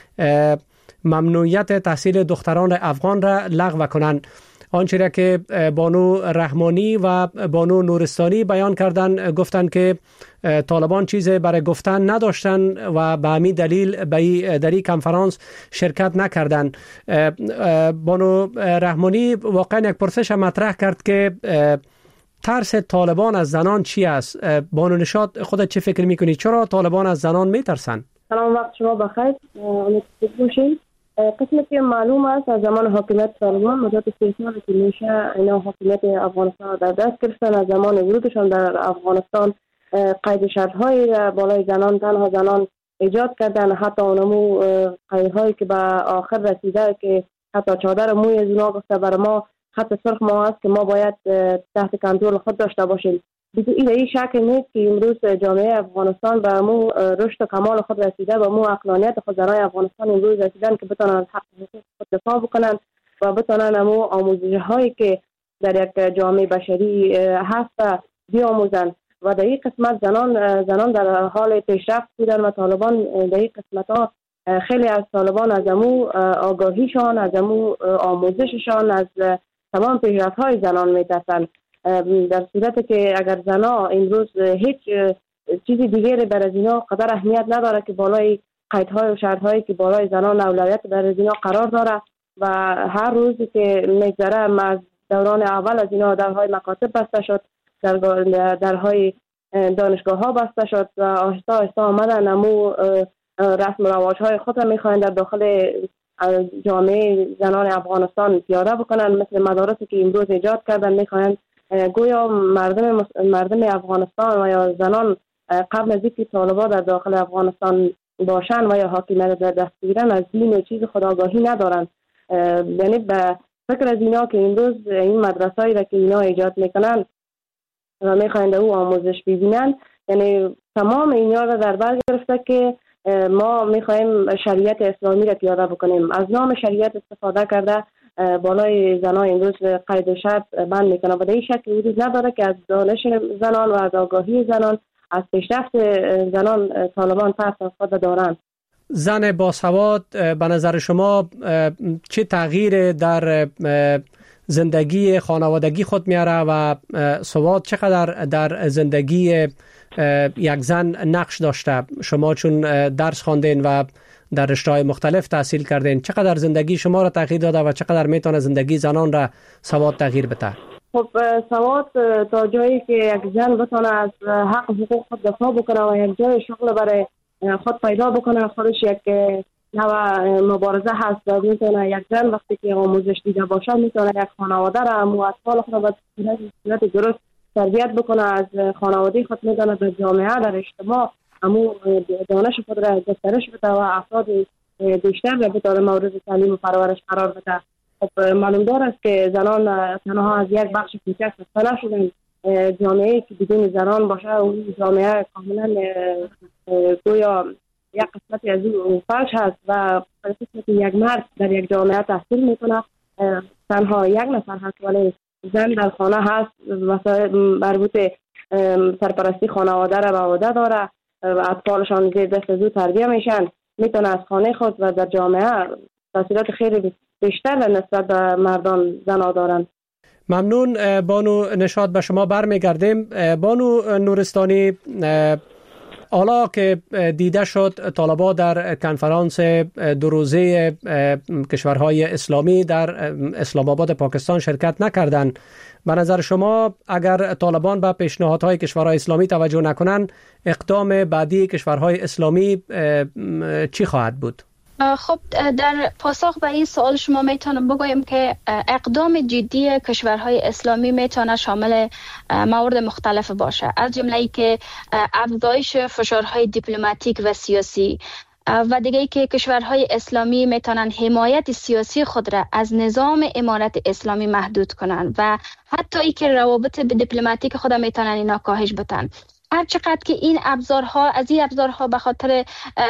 ممنوعیت تحصیل دختران افغان را لغو کنند. آنچه را که بانو رحمانی و بانو نورستانی بیان کردند، گفتند که طالبان چیزی برای گفتن نداشتند و به همین دلیل در این کنفرانس شرکت نکردند. بانو رحمانی واقعا یک پرسش مطرح کرد که ترس طالبان از زنان چی است؟ بانو نشاط خودت چه فکر میکنی؟ چرا طالبان از زنان میترسن؟ سلام، وقت شما بخیر. امیدوارم باشین. قسمتی که معلوم است از زمان حاکمیت طالبان مدت 3 سال که میشه اینا حاکمیت افغانستان در دست گرفتن. از زمان ورودشان در افغانستان قید شرط‌های بالای زنان، تنها زنان ایجاد کردن. حتی اونمو قیدهایی که به آخر رسیده که حتی چادر موی از اونا گفته برای ما خط سرخ ما است که ما باید تحت کنترل خود داشته باشیم. این شکل نیست که امروز جامعه افغانستان به مو رشد و کمال خود رسیده، به مو عقلانیت خود زنای افغانستان امروز رسیدن که بتونن از حق خود دفاع بکنن و بتونن امو آموزش هایی که در یک جامعه بشری هست بیاموزن. و در این قسمت زنان در حال پیشرفت بودن و طالبان در این قسمت ها خیلی از طالبان از امو آگاهیشان، از امو آموزششان، از تمام پیشرفت های زنان میترسن. در صورت که اگر زنا امروز هیچ چیزی دیگری بر از اینا قدر اهمیت نداره که بالای قیدهای و شرطهایی که بالای زنان اولویت بر از اینا قرار داره و هر روزی که میگذره از دوران اول از اینا درهای مکاتب بسته شد، درهای دانشگاه ها بسته شد و آهسته آهسته آمدن امو رسم و رواج های خود را میخواین در داخل جامعه زنان افغانستان پیاده بکنن. مثل مدارسی که امروز ایجاد کردن میخواین گویا مردم افغانستان و یا زنان قبل از اینکه طالبان در داخل افغانستان باشن و یا حاکمیت در دست بگیرن از دین و چیز خودآگاهی ندارن. یعنی به فکر از اینا که امروز این مدرسه‌ای را که اینا ایجاد میکنن و میخواین او آموزش ببینن، یعنی تمام اینا را در بر گرفته که ما میخوایم شریعت اسلامی را پیاده بکنیم. از نام شریعت استفاده کرده بالای زنان امروز قید و شرط بند میکنه و در این شکل وجود نداره که از دانش زنان و از آگاهی زنان، از پیشرفت زنان طالبان ترس خود دارند. زن باسواد به نظر شما چه تغییر در زندگی خانوادگی خود میاره و سواد چقدر در زندگی یک زن نقش داشته؟ شما چون درس خواندین و در رشته‌های مختلف تحصیل کردین، چقدر زندگی شما را تغییر داده و چقدر میتونه زندگی زنان را سواد تغییر بده؟ خب سواد تا جایی که یک زن بتونه از حق و حقوق خود دفاع بکنه و یک جای شغل برای خود پیدا بکنه، خودش یک نوع مبارزه هست. میتونه یک زن وقتی که آموزش دیده باشه میتونه یک خانواده را و اطفال خود را به صورت درست تربیت بکنه. از خانواده خود میتونه به جامعه، در اجتماع امو دانش خود را گسترش بده و افراد بیشتر را بتونه مورد تعلیم و پرورش قرار بده. خب معلوم دار است که زنان تنها از یک بخش کوچک ساخته نشدن. جامعه که بدون زنان باشه اون جامعه کاملا گویا یک قسمتی از اون فلج هست و قسمتی یک مرد در یک جامعه تحصیل میکنه تنها یک نفر هست ولی زن در خانه هست مسائل مربوط سرپرستی خانواده را به عهده داره و اطفالشان زیر دست او تربیه میشن، میتونه از خانه خود و در جامعه تاثیرات خیلی بیشتر نسبت به مردان زنها دارند. ممنون بانو نشاط، به شما برمیگردیم. بانو نورستانی، حالا که دیده شد طالبان در کنفرانس دو روزه کشورهای اسلامی در اسلام آباد پاکستان شرکت نکردند، به نظر شما اگر طالبان به پیشنهادهای کشورهای اسلامی توجه نکنند اقدام بعدی کشورهای اسلامی چی خواهد بود؟ خب در پاسخ به این سوال شما میتونم بگویم که اقدام جدی کشورهای اسلامی میتونه شامل موارد مختلف باشه، از جمله ای که افزایش فشارهای دیپلماتیک و سیاسی و دیگه ای که کشورهای اسلامی میتونن حمایت سیاسی خود را از نظام امارت اسلامی محدود کنن و حتی ای که روابط دیپلماتیک خود میتونن اینا کاهش بدن. هر چقدر که این ابزارها به خاطر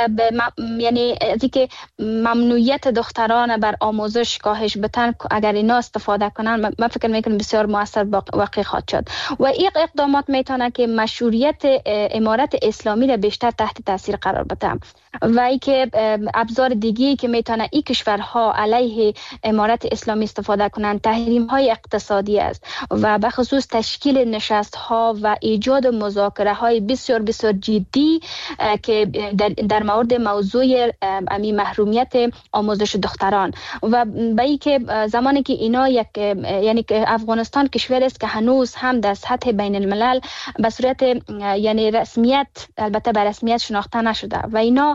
یعنی از اینکه ممنوعیت دختران بر آموزش کاهش بدن، اگر اینا استفاده کنن من فکر میکنم بسیار مؤثر واقع خواهد شد و این اقدامات میتونه که مشروعیت امارت اسلامی را بیشتر تحت تاثیر قرار بده و ای که ابزار دیگه‌ای که میتونه این کشورها علیه امارت اسلامی استفاده کنند تحریم های اقتصادی است و به خصوص تشکیل نشست ها و ایجاد مذاکره های بسیار بسیار جدی که در مورد موضوع محرومیت آموزش دختران و به ای که زمانی که اینا یعنی که افغانستان کشور است که هنوز هم در سطح بین الملل به صورت یعنی رسمیت، البته به رسمیت شناخته نشده و اینا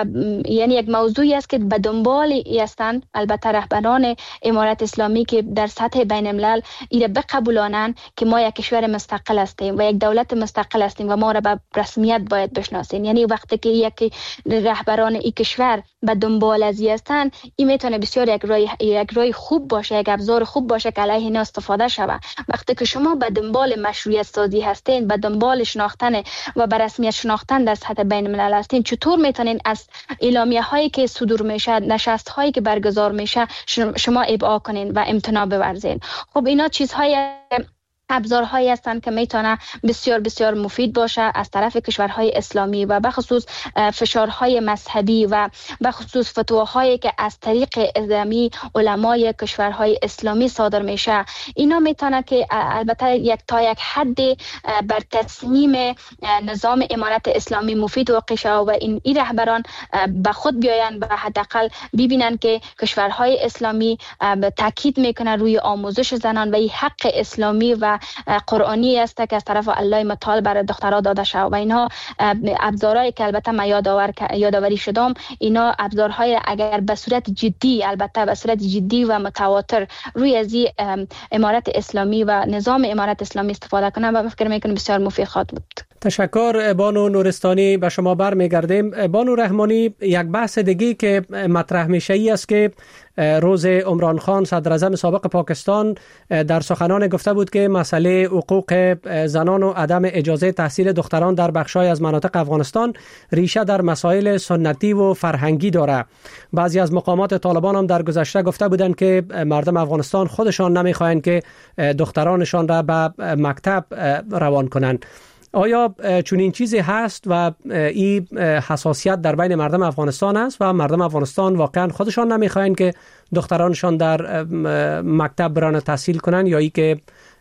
یعنی یک موضوعی است که به دنبال هستند البته رهبران امارت اسلامی که در سطح بین الملل ایره بقبولانند که ما یک کشور مستقل هستیم و یک دولت مستقل هستیم و ما را به رسمیت باید بشناسیم. یعنی وقتی که یک رهبران این کشور به دنبال از هستند این میتونه بسیار یک راه خوب باشه، یک ابزار خوب باشه که علیه اینا استفاده شود. وقتی که شما به دنبال مشروعیت سازی هستین، به دنبال شناختن و به رسمیت شناختن در سطح بین الملل هستین، چطور میتونین از اعلامیه هایی که صدور میشه، نشست هایی که برگزار میشه شما ابعاد کنین و امتناع بورزین؟ خب اینا چیزهای ابزارهایی هستند که میتونه بسیار بسیار مفید باشه از طرف کشورهای اسلامی و به خصوص فشارهای مذهبی و به خصوص فتواهایی که از طریق اعلامی علمای کشورهای اسلامی صادر میشه. اینا میتونه که البته یک حد بر تصمیم نظام امارت اسلامی مفید واقع شه و این رهبران به خود بیاین و حداقل ببینن که کشورهای اسلامی تاکید میکنه روی آموزش زنان و این حق اسلامی و قرآنی است که از طرف الله متعال برای دخترها داده شده و اینها ابزارهایی که البته ما یادآوری شدم، اینا ابزارهای اگر به صورت جدی، البته به صورت جدی و متواتر روی از امارت اسلامی و نظام امارت اسلامی استفاده کنه و فکر میکنم بسیار مفید خواهد بود. تشکر بانو نورستانی، به شما برمیگردیم. بانو رحمانی، یک بحث دیگه که مطرح میشه ای است که روز عمران خان صدر اعظم سابق پاکستان در سخنان گفته بود که مسئله حقوق زنان و عدم اجازه تحصیل دختران در بخشای از مناطق افغانستان ریشه در مسائل سنتی و فرهنگی داره. بعضی از مقامات طالبان هم در گذشته گفته بودند که مردم افغانستان خودشان نمیخواهند که دخترانشان را به مکتب روان کنند. آیا چنین چیزی هست و این حساسیت در بین مردم افغانستان است و مردم افغانستان واقعا خودشان نمیخواهند که دخترانشان در مکتب برن تحصیل کنند یا ای که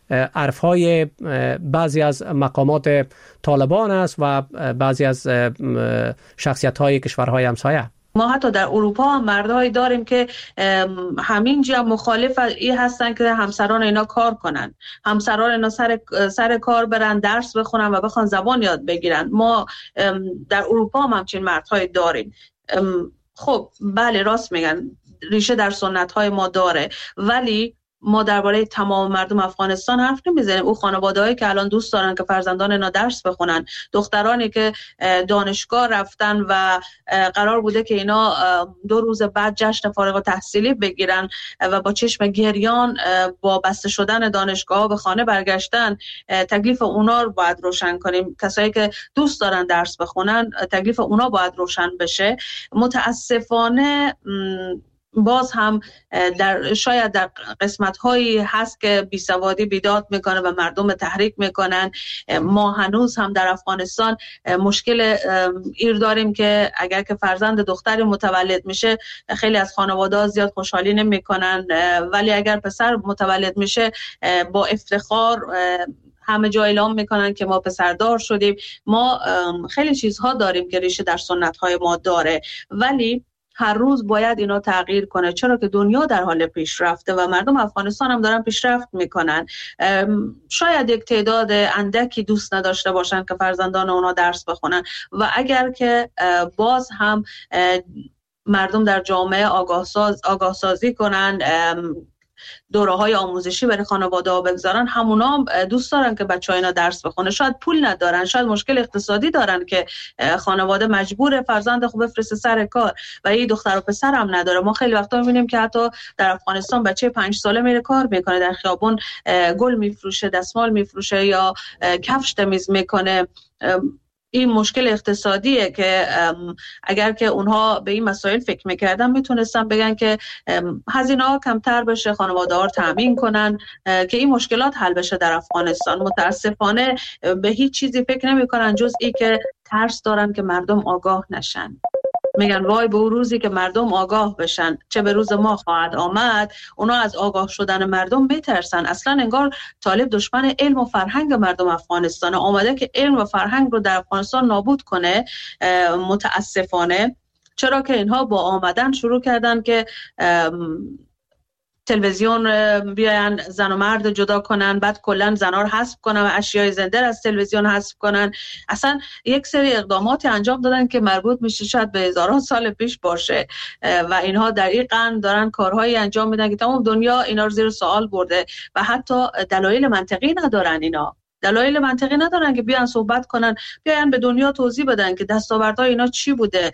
عرفهای بعضی از مقامات طالبان است و بعضی از شخصیت‌های کشورهای همسایه؟ ما حتی در اروپا هم مردهایی داریم که همینجا مخالف این هستن که همسران اینا کار کنن، همسران اینا سر کار برن، درس بخونن و بخوان زبان یاد بگیرن. ما در اروپا هم همچین مردهایی داریم. خب بله، راست میگن، ریشه در سنت های ما داره، ولی ما درباره تمام مردم افغانستان حرف نمیزنیم. او خانواده‌هایی که الان دوست دارن که فرزندان اینا درس بخونن، دخترانی که دانشگاه رفتن و قرار بوده که اینا 2 روز بعد جشن فارغ التحصیلی بگیرن و با چشم گریان با بسته شدن دانشگاه به خانه برگشتن، تکلیف اونا رو باید روشن کنیم. کسایی که دوست دارن درس بخونن تکلیف اونا باید روشن بشه. متاسفانه باز هم شاید در قسمت‌هایی هست که بیسوادی بیداد میکنه و مردم تحریک میکنن. ما هنوز هم در افغانستان مشکل ایر داریم که اگر که فرزند دختری متولد میشه خیلی از خانواده‌ها زیاد خوشحالی نمیکنن، ولی اگر پسر متولد میشه با افتخار همه جا اعلام میکنن که ما پسردار شدیم. ما خیلی چیزها داریم که ریشه در سنت‌های ما داره، ولی هر روز باید اینا تغییر کنه، چرا که دنیا در حال پیشرفته و مردم افغانستان هم دارن پیشرفت میکنن. شاید یک تعداد اندکی دوست نداشته باشن که فرزندان اونا درس بخونن و اگر که باز هم مردم در جامعه آگاه سازی کنن، دوره‌های آموزشی برای خانواده‌ها بگذارن، همونا هم دوست دارن که بچه‌ها اینا درس بخونه. شاید پول ندارن، شاید مشکل اقتصادی دارن که خانواده مجبور فرزند خوب بفرسته سر کار و این دختر و پسر هم نداره. ما خیلی وقتا می‌بینیم که حتی در افغانستان بچه 5 ساله میره کار میکنه، در خیابون گل میفروشه، دستمال میفروشه یا کفش تمیز میکنه. این مشکل اقتصادیه که اگر که اونها به این مسائل فکر میکردن میتونستن بگن که هزینه ها کمتر بشه، خانواده ها تامین کنن که این مشکلات حل بشه در افغانستان. متاسفانه به هیچ چیزی فکر نمیکنن جز این که ترس دارن که مردم آگاه نشن. میگن وای به اون روزی که مردم آگاه بشن، چه به روز ما خواهد آمد. اونا از آگاه شدن مردم میترسن. اصلا انگار طالب دشمن علم و فرهنگ مردم افغانستان آمده که علم و فرهنگ رو در افغانستان نابود کنه. متاسفانه چرا که اینها با آمدن شروع کردن که تلویزیون بیاین زن و مرد جدا کنن، بعد کلا زنا رو حذف کنن و اشیای زنده از تلویزیون حذف کنن. اصلا یک سری اقدامات انجام دادن که مربوط میشه شاید به هزاران سال پیش باشه و اینها در این قرن دارن کارهایی انجام میدن که تمام دنیا اینا رو زیر سوال برده و حتی دلایل منطقی ندارن. اینا دلایل منطقی ندارن که بیان صحبت کنن، بیان به دنیا توضیح بدن که دستاوردهای اینا چی بوده،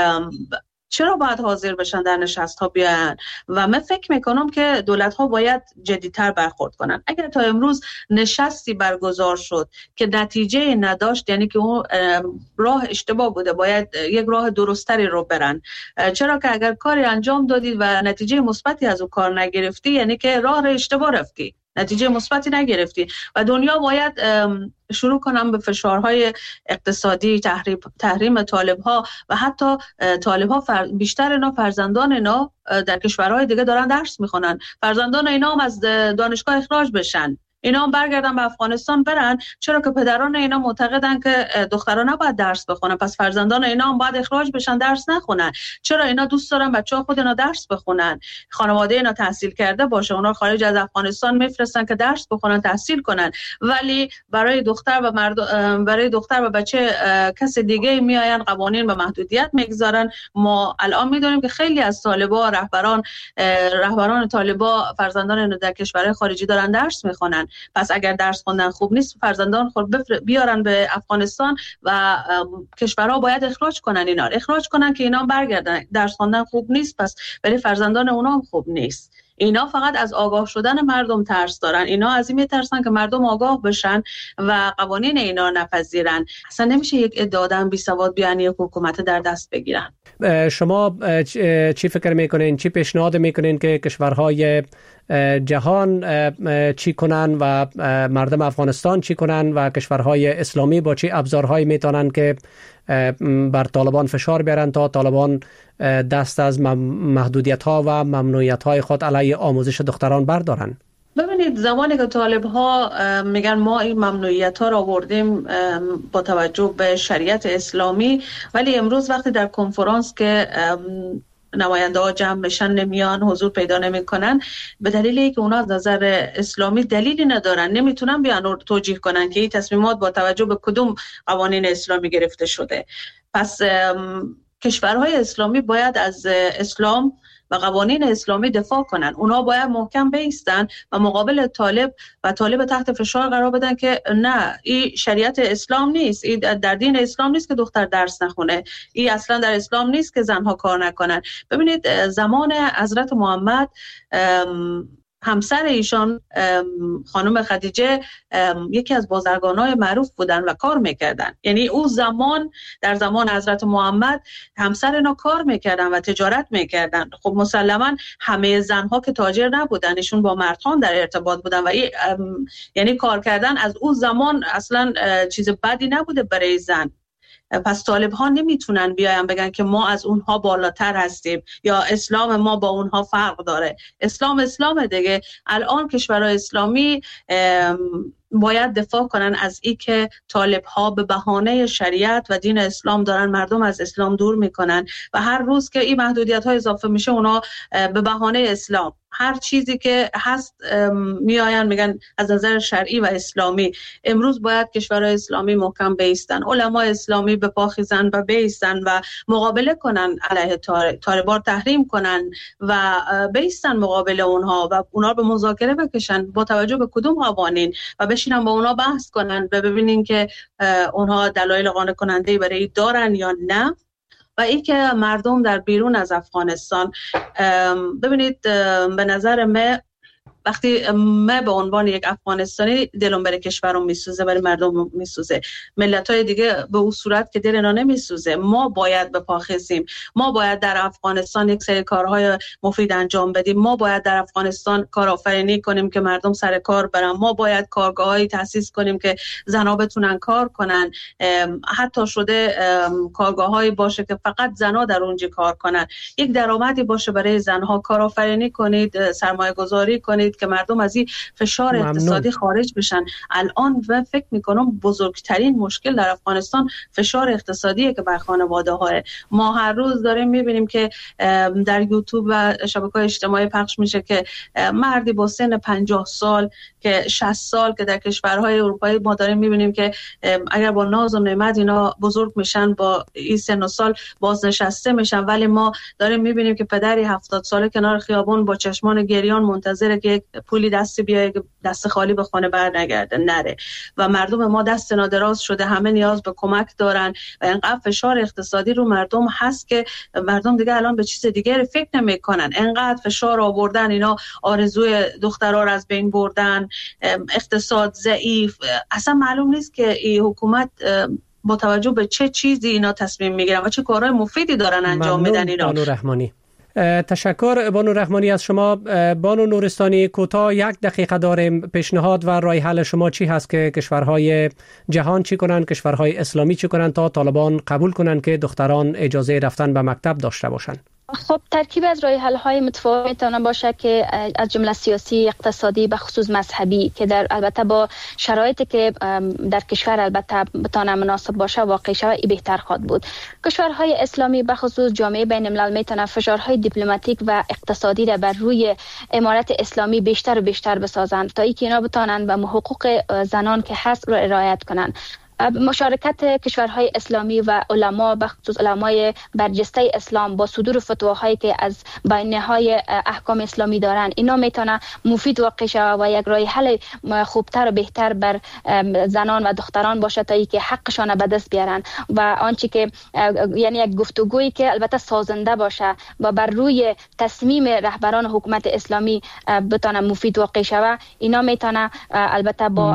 چرا باید حاضر بشن در نشست‌ها بیان. و من فکر میکنم که دولت‌ها باید جدی‌تر برخورد کنن. اگر تا امروز نشستی برگزار شد که نتیجه نداشت، یعنی که اون راه اشتباه بوده، باید یک راه درستری رو برن. چرا که اگر کاری انجام دادید و نتیجه مثبتی از اون کار نگرفتی، یعنی که راه اشتباه رفتی، نتیجه مثبتی نگرفتی. و دنیا باید شروع کنم به فشارهای اقتصادی، تحریم طالب‌ها و حتی طالب‌ها بیشتر اینا فرزندان اینا در کشورهای دیگه دارن درس میخونن، فرزندان اینا هم از دانشگاه اخراج بشن، اینا هم برگردن به افغانستان برن، چرا که پدران اینا معتقدن که دختران نباید درس بخونن، پس فرزندان اینا هم باید اخراج بشن درس نخونن. چرا اینا دوست دارن بچه‌ها خود اینا درس بخونن، خانواده اینا تحصیل کرده باشه، اونا خارج از افغانستان میفرستن که درس بخونن، تحصیل کنن، ولی برای دختر و بچه کس دیگه میاین قوانین به محدودیت میگذارن. ما الان میدونیم که خیلی از طالبا رهبران طالبا فرزندان اینا در کشورهای خارجی دارن درس میخونن. پس اگر درس خوندن خوب نیست، فرزندان خود بیارن به افغانستان و کشورها باید اخراج کنن که اینا برگردن. درس خوندن خوب نیست، پس برای فرزندان اونا هم خوب نیست. اینا فقط از آگاه شدن مردم ترس دارن. اینا از این میترسن که مردم آگاه بشن و قوانین اینا نپذیرن. اصلا نمیشه یک ادعا بی سواد بیان یک حکومت در دست بگیرن. شما چی فکر میکنین، چی پیشنهاد میکنین که کشورهای جهان چی کنن و مردم افغانستان چی کنن و کشورهای اسلامی با چی ابزارهایی میتونن که بر طالبان فشار بیارن تا طالبان دست از محدودیت‌ها و ممنوعیت‌های خود علیه آموزش دختران بردارن؟ ببینید، زمانی که طالب‌ها میگن ما این ممنوعیت‌ها را آوردیم با توجه به شریعت اسلامی، ولی امروز وقتی در کنفرانس که نماینده ها جمع بشن نمیان، حضور پیدا نمیکنن، به دلیل اینکه اونا از نظر اسلامی دلیلی ندارن، نمیتونن بیان توجیه کنن که این تصمیمات با توجه به کدوم قوانین اسلامی گرفته شده. پس کشورهای اسلامی باید از اسلام و قوانین اسلامی دفاع کنن. اونا باید محکم بایستن و مقابل طالب و طالب تحت فشار قرار بدن که نه، این شریعت اسلام نیست، این در دین اسلام نیست که دختر درس نخونه، این اصلا در اسلام نیست که زنها کار نکنن. ببینید زمان حضرت محمد همسر ایشان خانم خدیجه یکی از بازرگانای معروف بودن و کار میکردن. یعنی او زمان در زمان حضرت محمد همسر اینا کار میکردن و تجارت میکردن. خب مسلما همه زنها که تاجر نبودن، ایشون با مردان در ارتباط بودن و یعنی کار کردن از او زمان اصلا چیز بدی نبوده برای زن. پس طالب ها نمیتونن بیاین بگن که ما از اونها بالاتر هستیم یا اسلام ما با اونها فرق داره. اسلام دیگه. الان کشورهای اسلامی باید دفاع کنن از این که طالب ها به بهانه شریعت و دین اسلام دارن مردم از اسلام دور میکنن و هر روز که این محدودیت ها اضافه میشه اونا به بهانه اسلام هر چیزی که هست میآین میگن از نظر شرعی و اسلامی. امروز باید کشورهای اسلامی محکم بایستن، علما اسلامی به پا خیزن و بایستن و مقابله کنن، علیه طالبان تحریم کنن و بایستن مقابل اونها و اونها به مذاکره بکشن با توجه به کدوم قوانین و بشینن با اونها بحث کنن و ببینین که اونها دلایل قانع کننده برای دارن یا نه. و این که مردم در بیرون از افغانستان، ببینید به نظر من وقتی من به عنوان یک افغانستانی دلم برای کشورم میسوزه، برای مردم میسوزه، ملت‌های دیگه به اون صورت که دل اینا نمیسوزه. ما باید به پا خیزیم، ما باید در افغانستان یک سری کارهای مفید انجام بدیم، ما باید در افغانستان کارآفرینی کنیم که مردم سر کار برن، ما باید کارگاهایی تأسیس کنیم که زن‌ها بتونن کار کنن، حتی شده کارگاهایی باشه که فقط زن‌ها در اونجا کار کنن، یک درآمدی باشه برای زن‌ها، کارآفرینی کنید، سرمایه‌گذاری کنید که مردم از این فشار اقتصادی خارج بشن. الان و فکر میکنم بزرگترین مشکل در افغانستان فشار اقتصادیه که بر خانواده ها. ما هر روز داریم میبینیم که در یوتیوب و شبکه‌های اجتماعی پخش میشه که مردی با سن 50 سال که 60 سال که در کشورهای اروپایی ما داریم میبینیم که اگر با ناز و نعمت اینا بزرگ میشن با این سن و سال بازنشسته میشن، ولی ما داریم میبینیم که پدری 70 ساله کنار خیابون با چشمان گریان منتظره که پولی دستی بیای دست خالی به خانه بر نگرده نره و مردم ما دست نادراز شده، همه نیاز به کمک دارن و اینقدر فشار اقتصادی رو مردم هست که مردم دیگه الان به چیز دیگه فکر نمیکنن. اینقدر فشار آوردن، اینا آرزوی دخترها رو از بین بردن، اقتصاد ضعیف، اصلا معلوم نیست که این حکومت با توجه به چه چیزی اینا تصمیم میگیرن و چه کارهای مفیدی دارن انجام میدن. اینا بانو رحمانی، تشکر بانو رحمانی از شما. بانو نورستانی، کوتاه 1 دقیقه داریم. پیشنهاد و رای حل شما چی هست که کشورهای جهان چی کنن، کشورهای اسلامی چی کنن تا طالبان قبول کنن که دختران اجازه رفتن به مکتب داشته باشن؟ خب ترکیب از راه حل های متفاوت میتونه باشه که از جمله سیاسی، اقتصادی، به خصوص مذهبی که در البته با شرایطی که در کشور البته بتونه مناسب باشه واقع شوه ای بهتر خواهد بود. کشورهای اسلامی به خصوص جامعه بین الملل میتونه فشارهای دیپلماتیک و اقتصادی را بر روی امارت اسلامی بیشتر و بیشتر بسازند تا اینکه اینا بتونن به حقوق زنان که هست رو رعایت کنن. مشارکت کشورهای اسلامی و علما به خصوص علمای برجسته اسلام با صدور فتواهایی که از بیانیه‌های احکام اسلامی دارن، اینا میتونه مفید واقع شود و یک راه حل خوبتر و بهتر بر زنان و دختران باشه تا اینکه حقشان به دست بیارن و آنچه که یعنی یک گفتگویی که البته سازنده باشه و بر روی تصمیم رهبران حکومت اسلامی بتونه مفید واقع شود. اینا میتونه البته با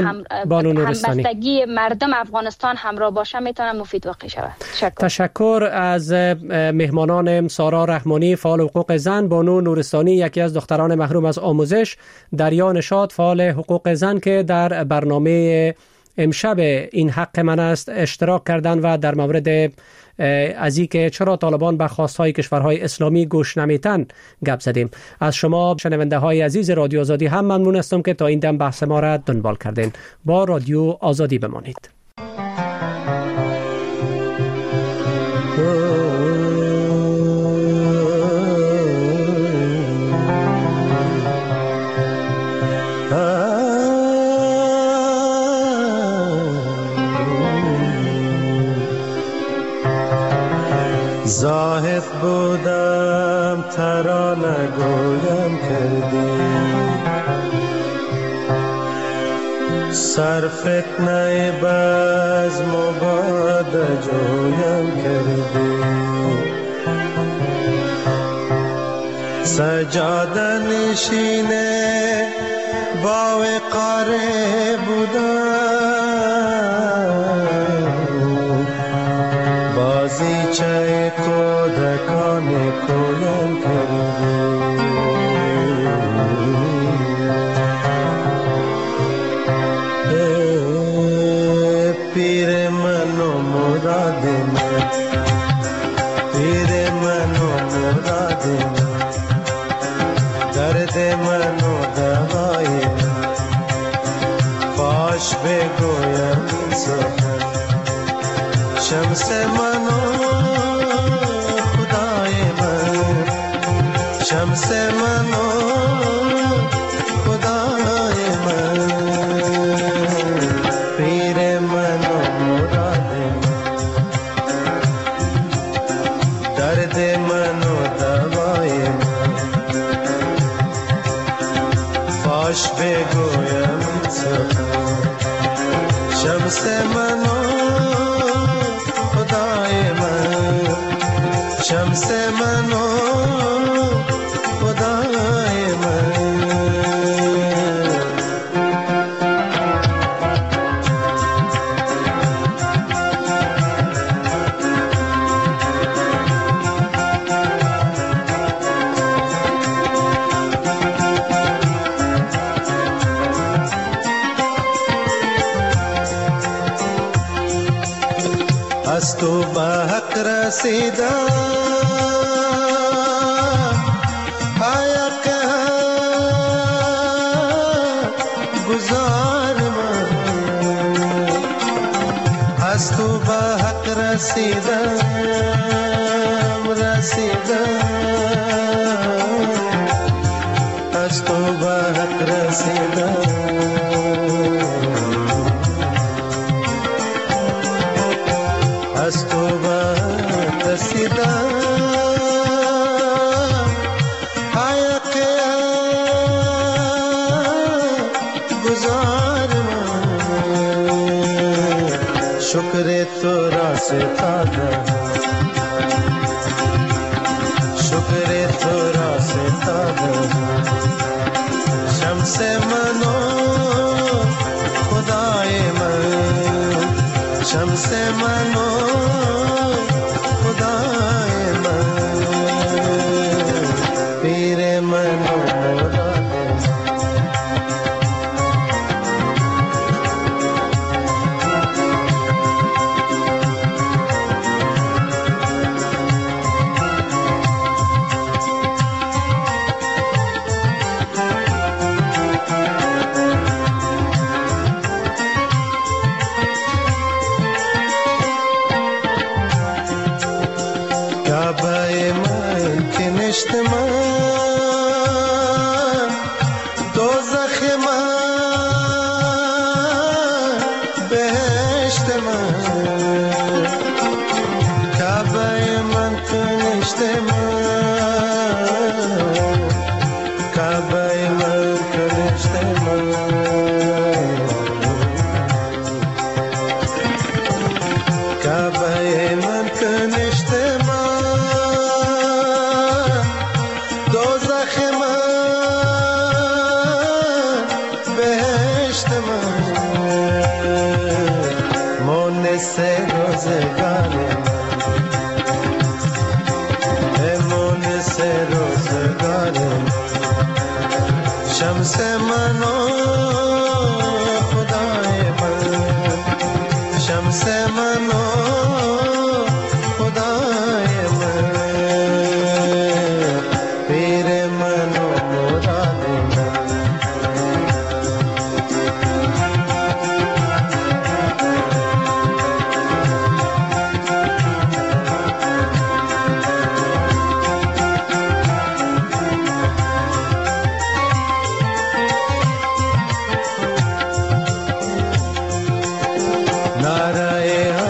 همبستگی مردم افغانستان همراه باشه میتونه مفید واقع شود. تشکر از مهمانان سارا رحمانی فعال حقوق زن، بانو نورستانی یکی از دختران محروم از آموزش، دریا نشاط فعال حقوق زن که در برنامه امشب این حق من است اشتراک کردن و در مورد از اینکه چرا طالبان به خواستهای کشورهای اسلامی گوش نمیتن گپ زدیم. از شما شنونده های عزیز رادیو آزادی هم ممنون هستم که تا این دم بحث ما را دنبال کردین. با رادیو آزادی بمانید. زاهد بودم ترانه گویم کردی، سر فتنه بزم و باد جویم کردی، سجاده نشینه با وقاره بودم، بازیچه کودکان کویم کردی، پیر من و مراد من، پیر من و مراد من، درد من و دوای من، باش بگویم این سخن، شمس من و خدای من، شمس من و خدای من، پیر من و مراد من، درد من و دوای من، باش بگویم این سخن، شمس من و خدای من، شمس من و خدای من. از تو به حق رسیدم، حق گزار من، از تو به حق رسیدم، از تو به حق رسیدم، از تو به رسیدم، حق گزار من، شکر تو را ستادم، شکر تو را ستادم، شمس من و خدای من، شمس من و خدای من، پیر من و مراد من. کعبه من که نشت من، دوزخ من بهشت من، کعبه من که نشت من، کعبه من که نشت من، کعبه من که نشت من، دوزخ من بهشت من، مونس روزگار من، مونس روزگار من، شمس من و خدای من، شمس من و خدای من، پیر من و مراد من. نعره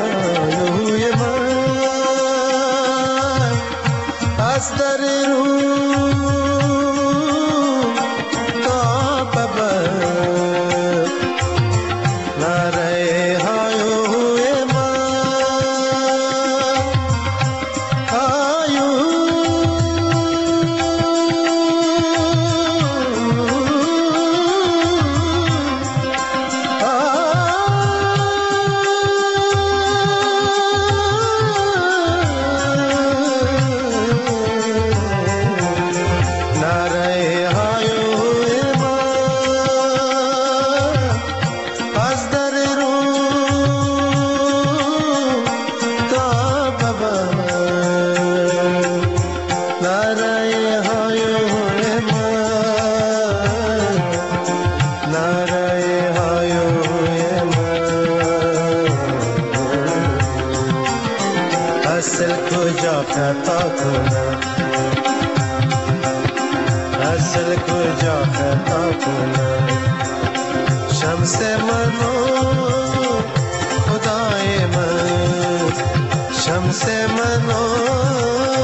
کجا خطا کنم اصل کجا خطا کنم شمس منو خدای من شمس منو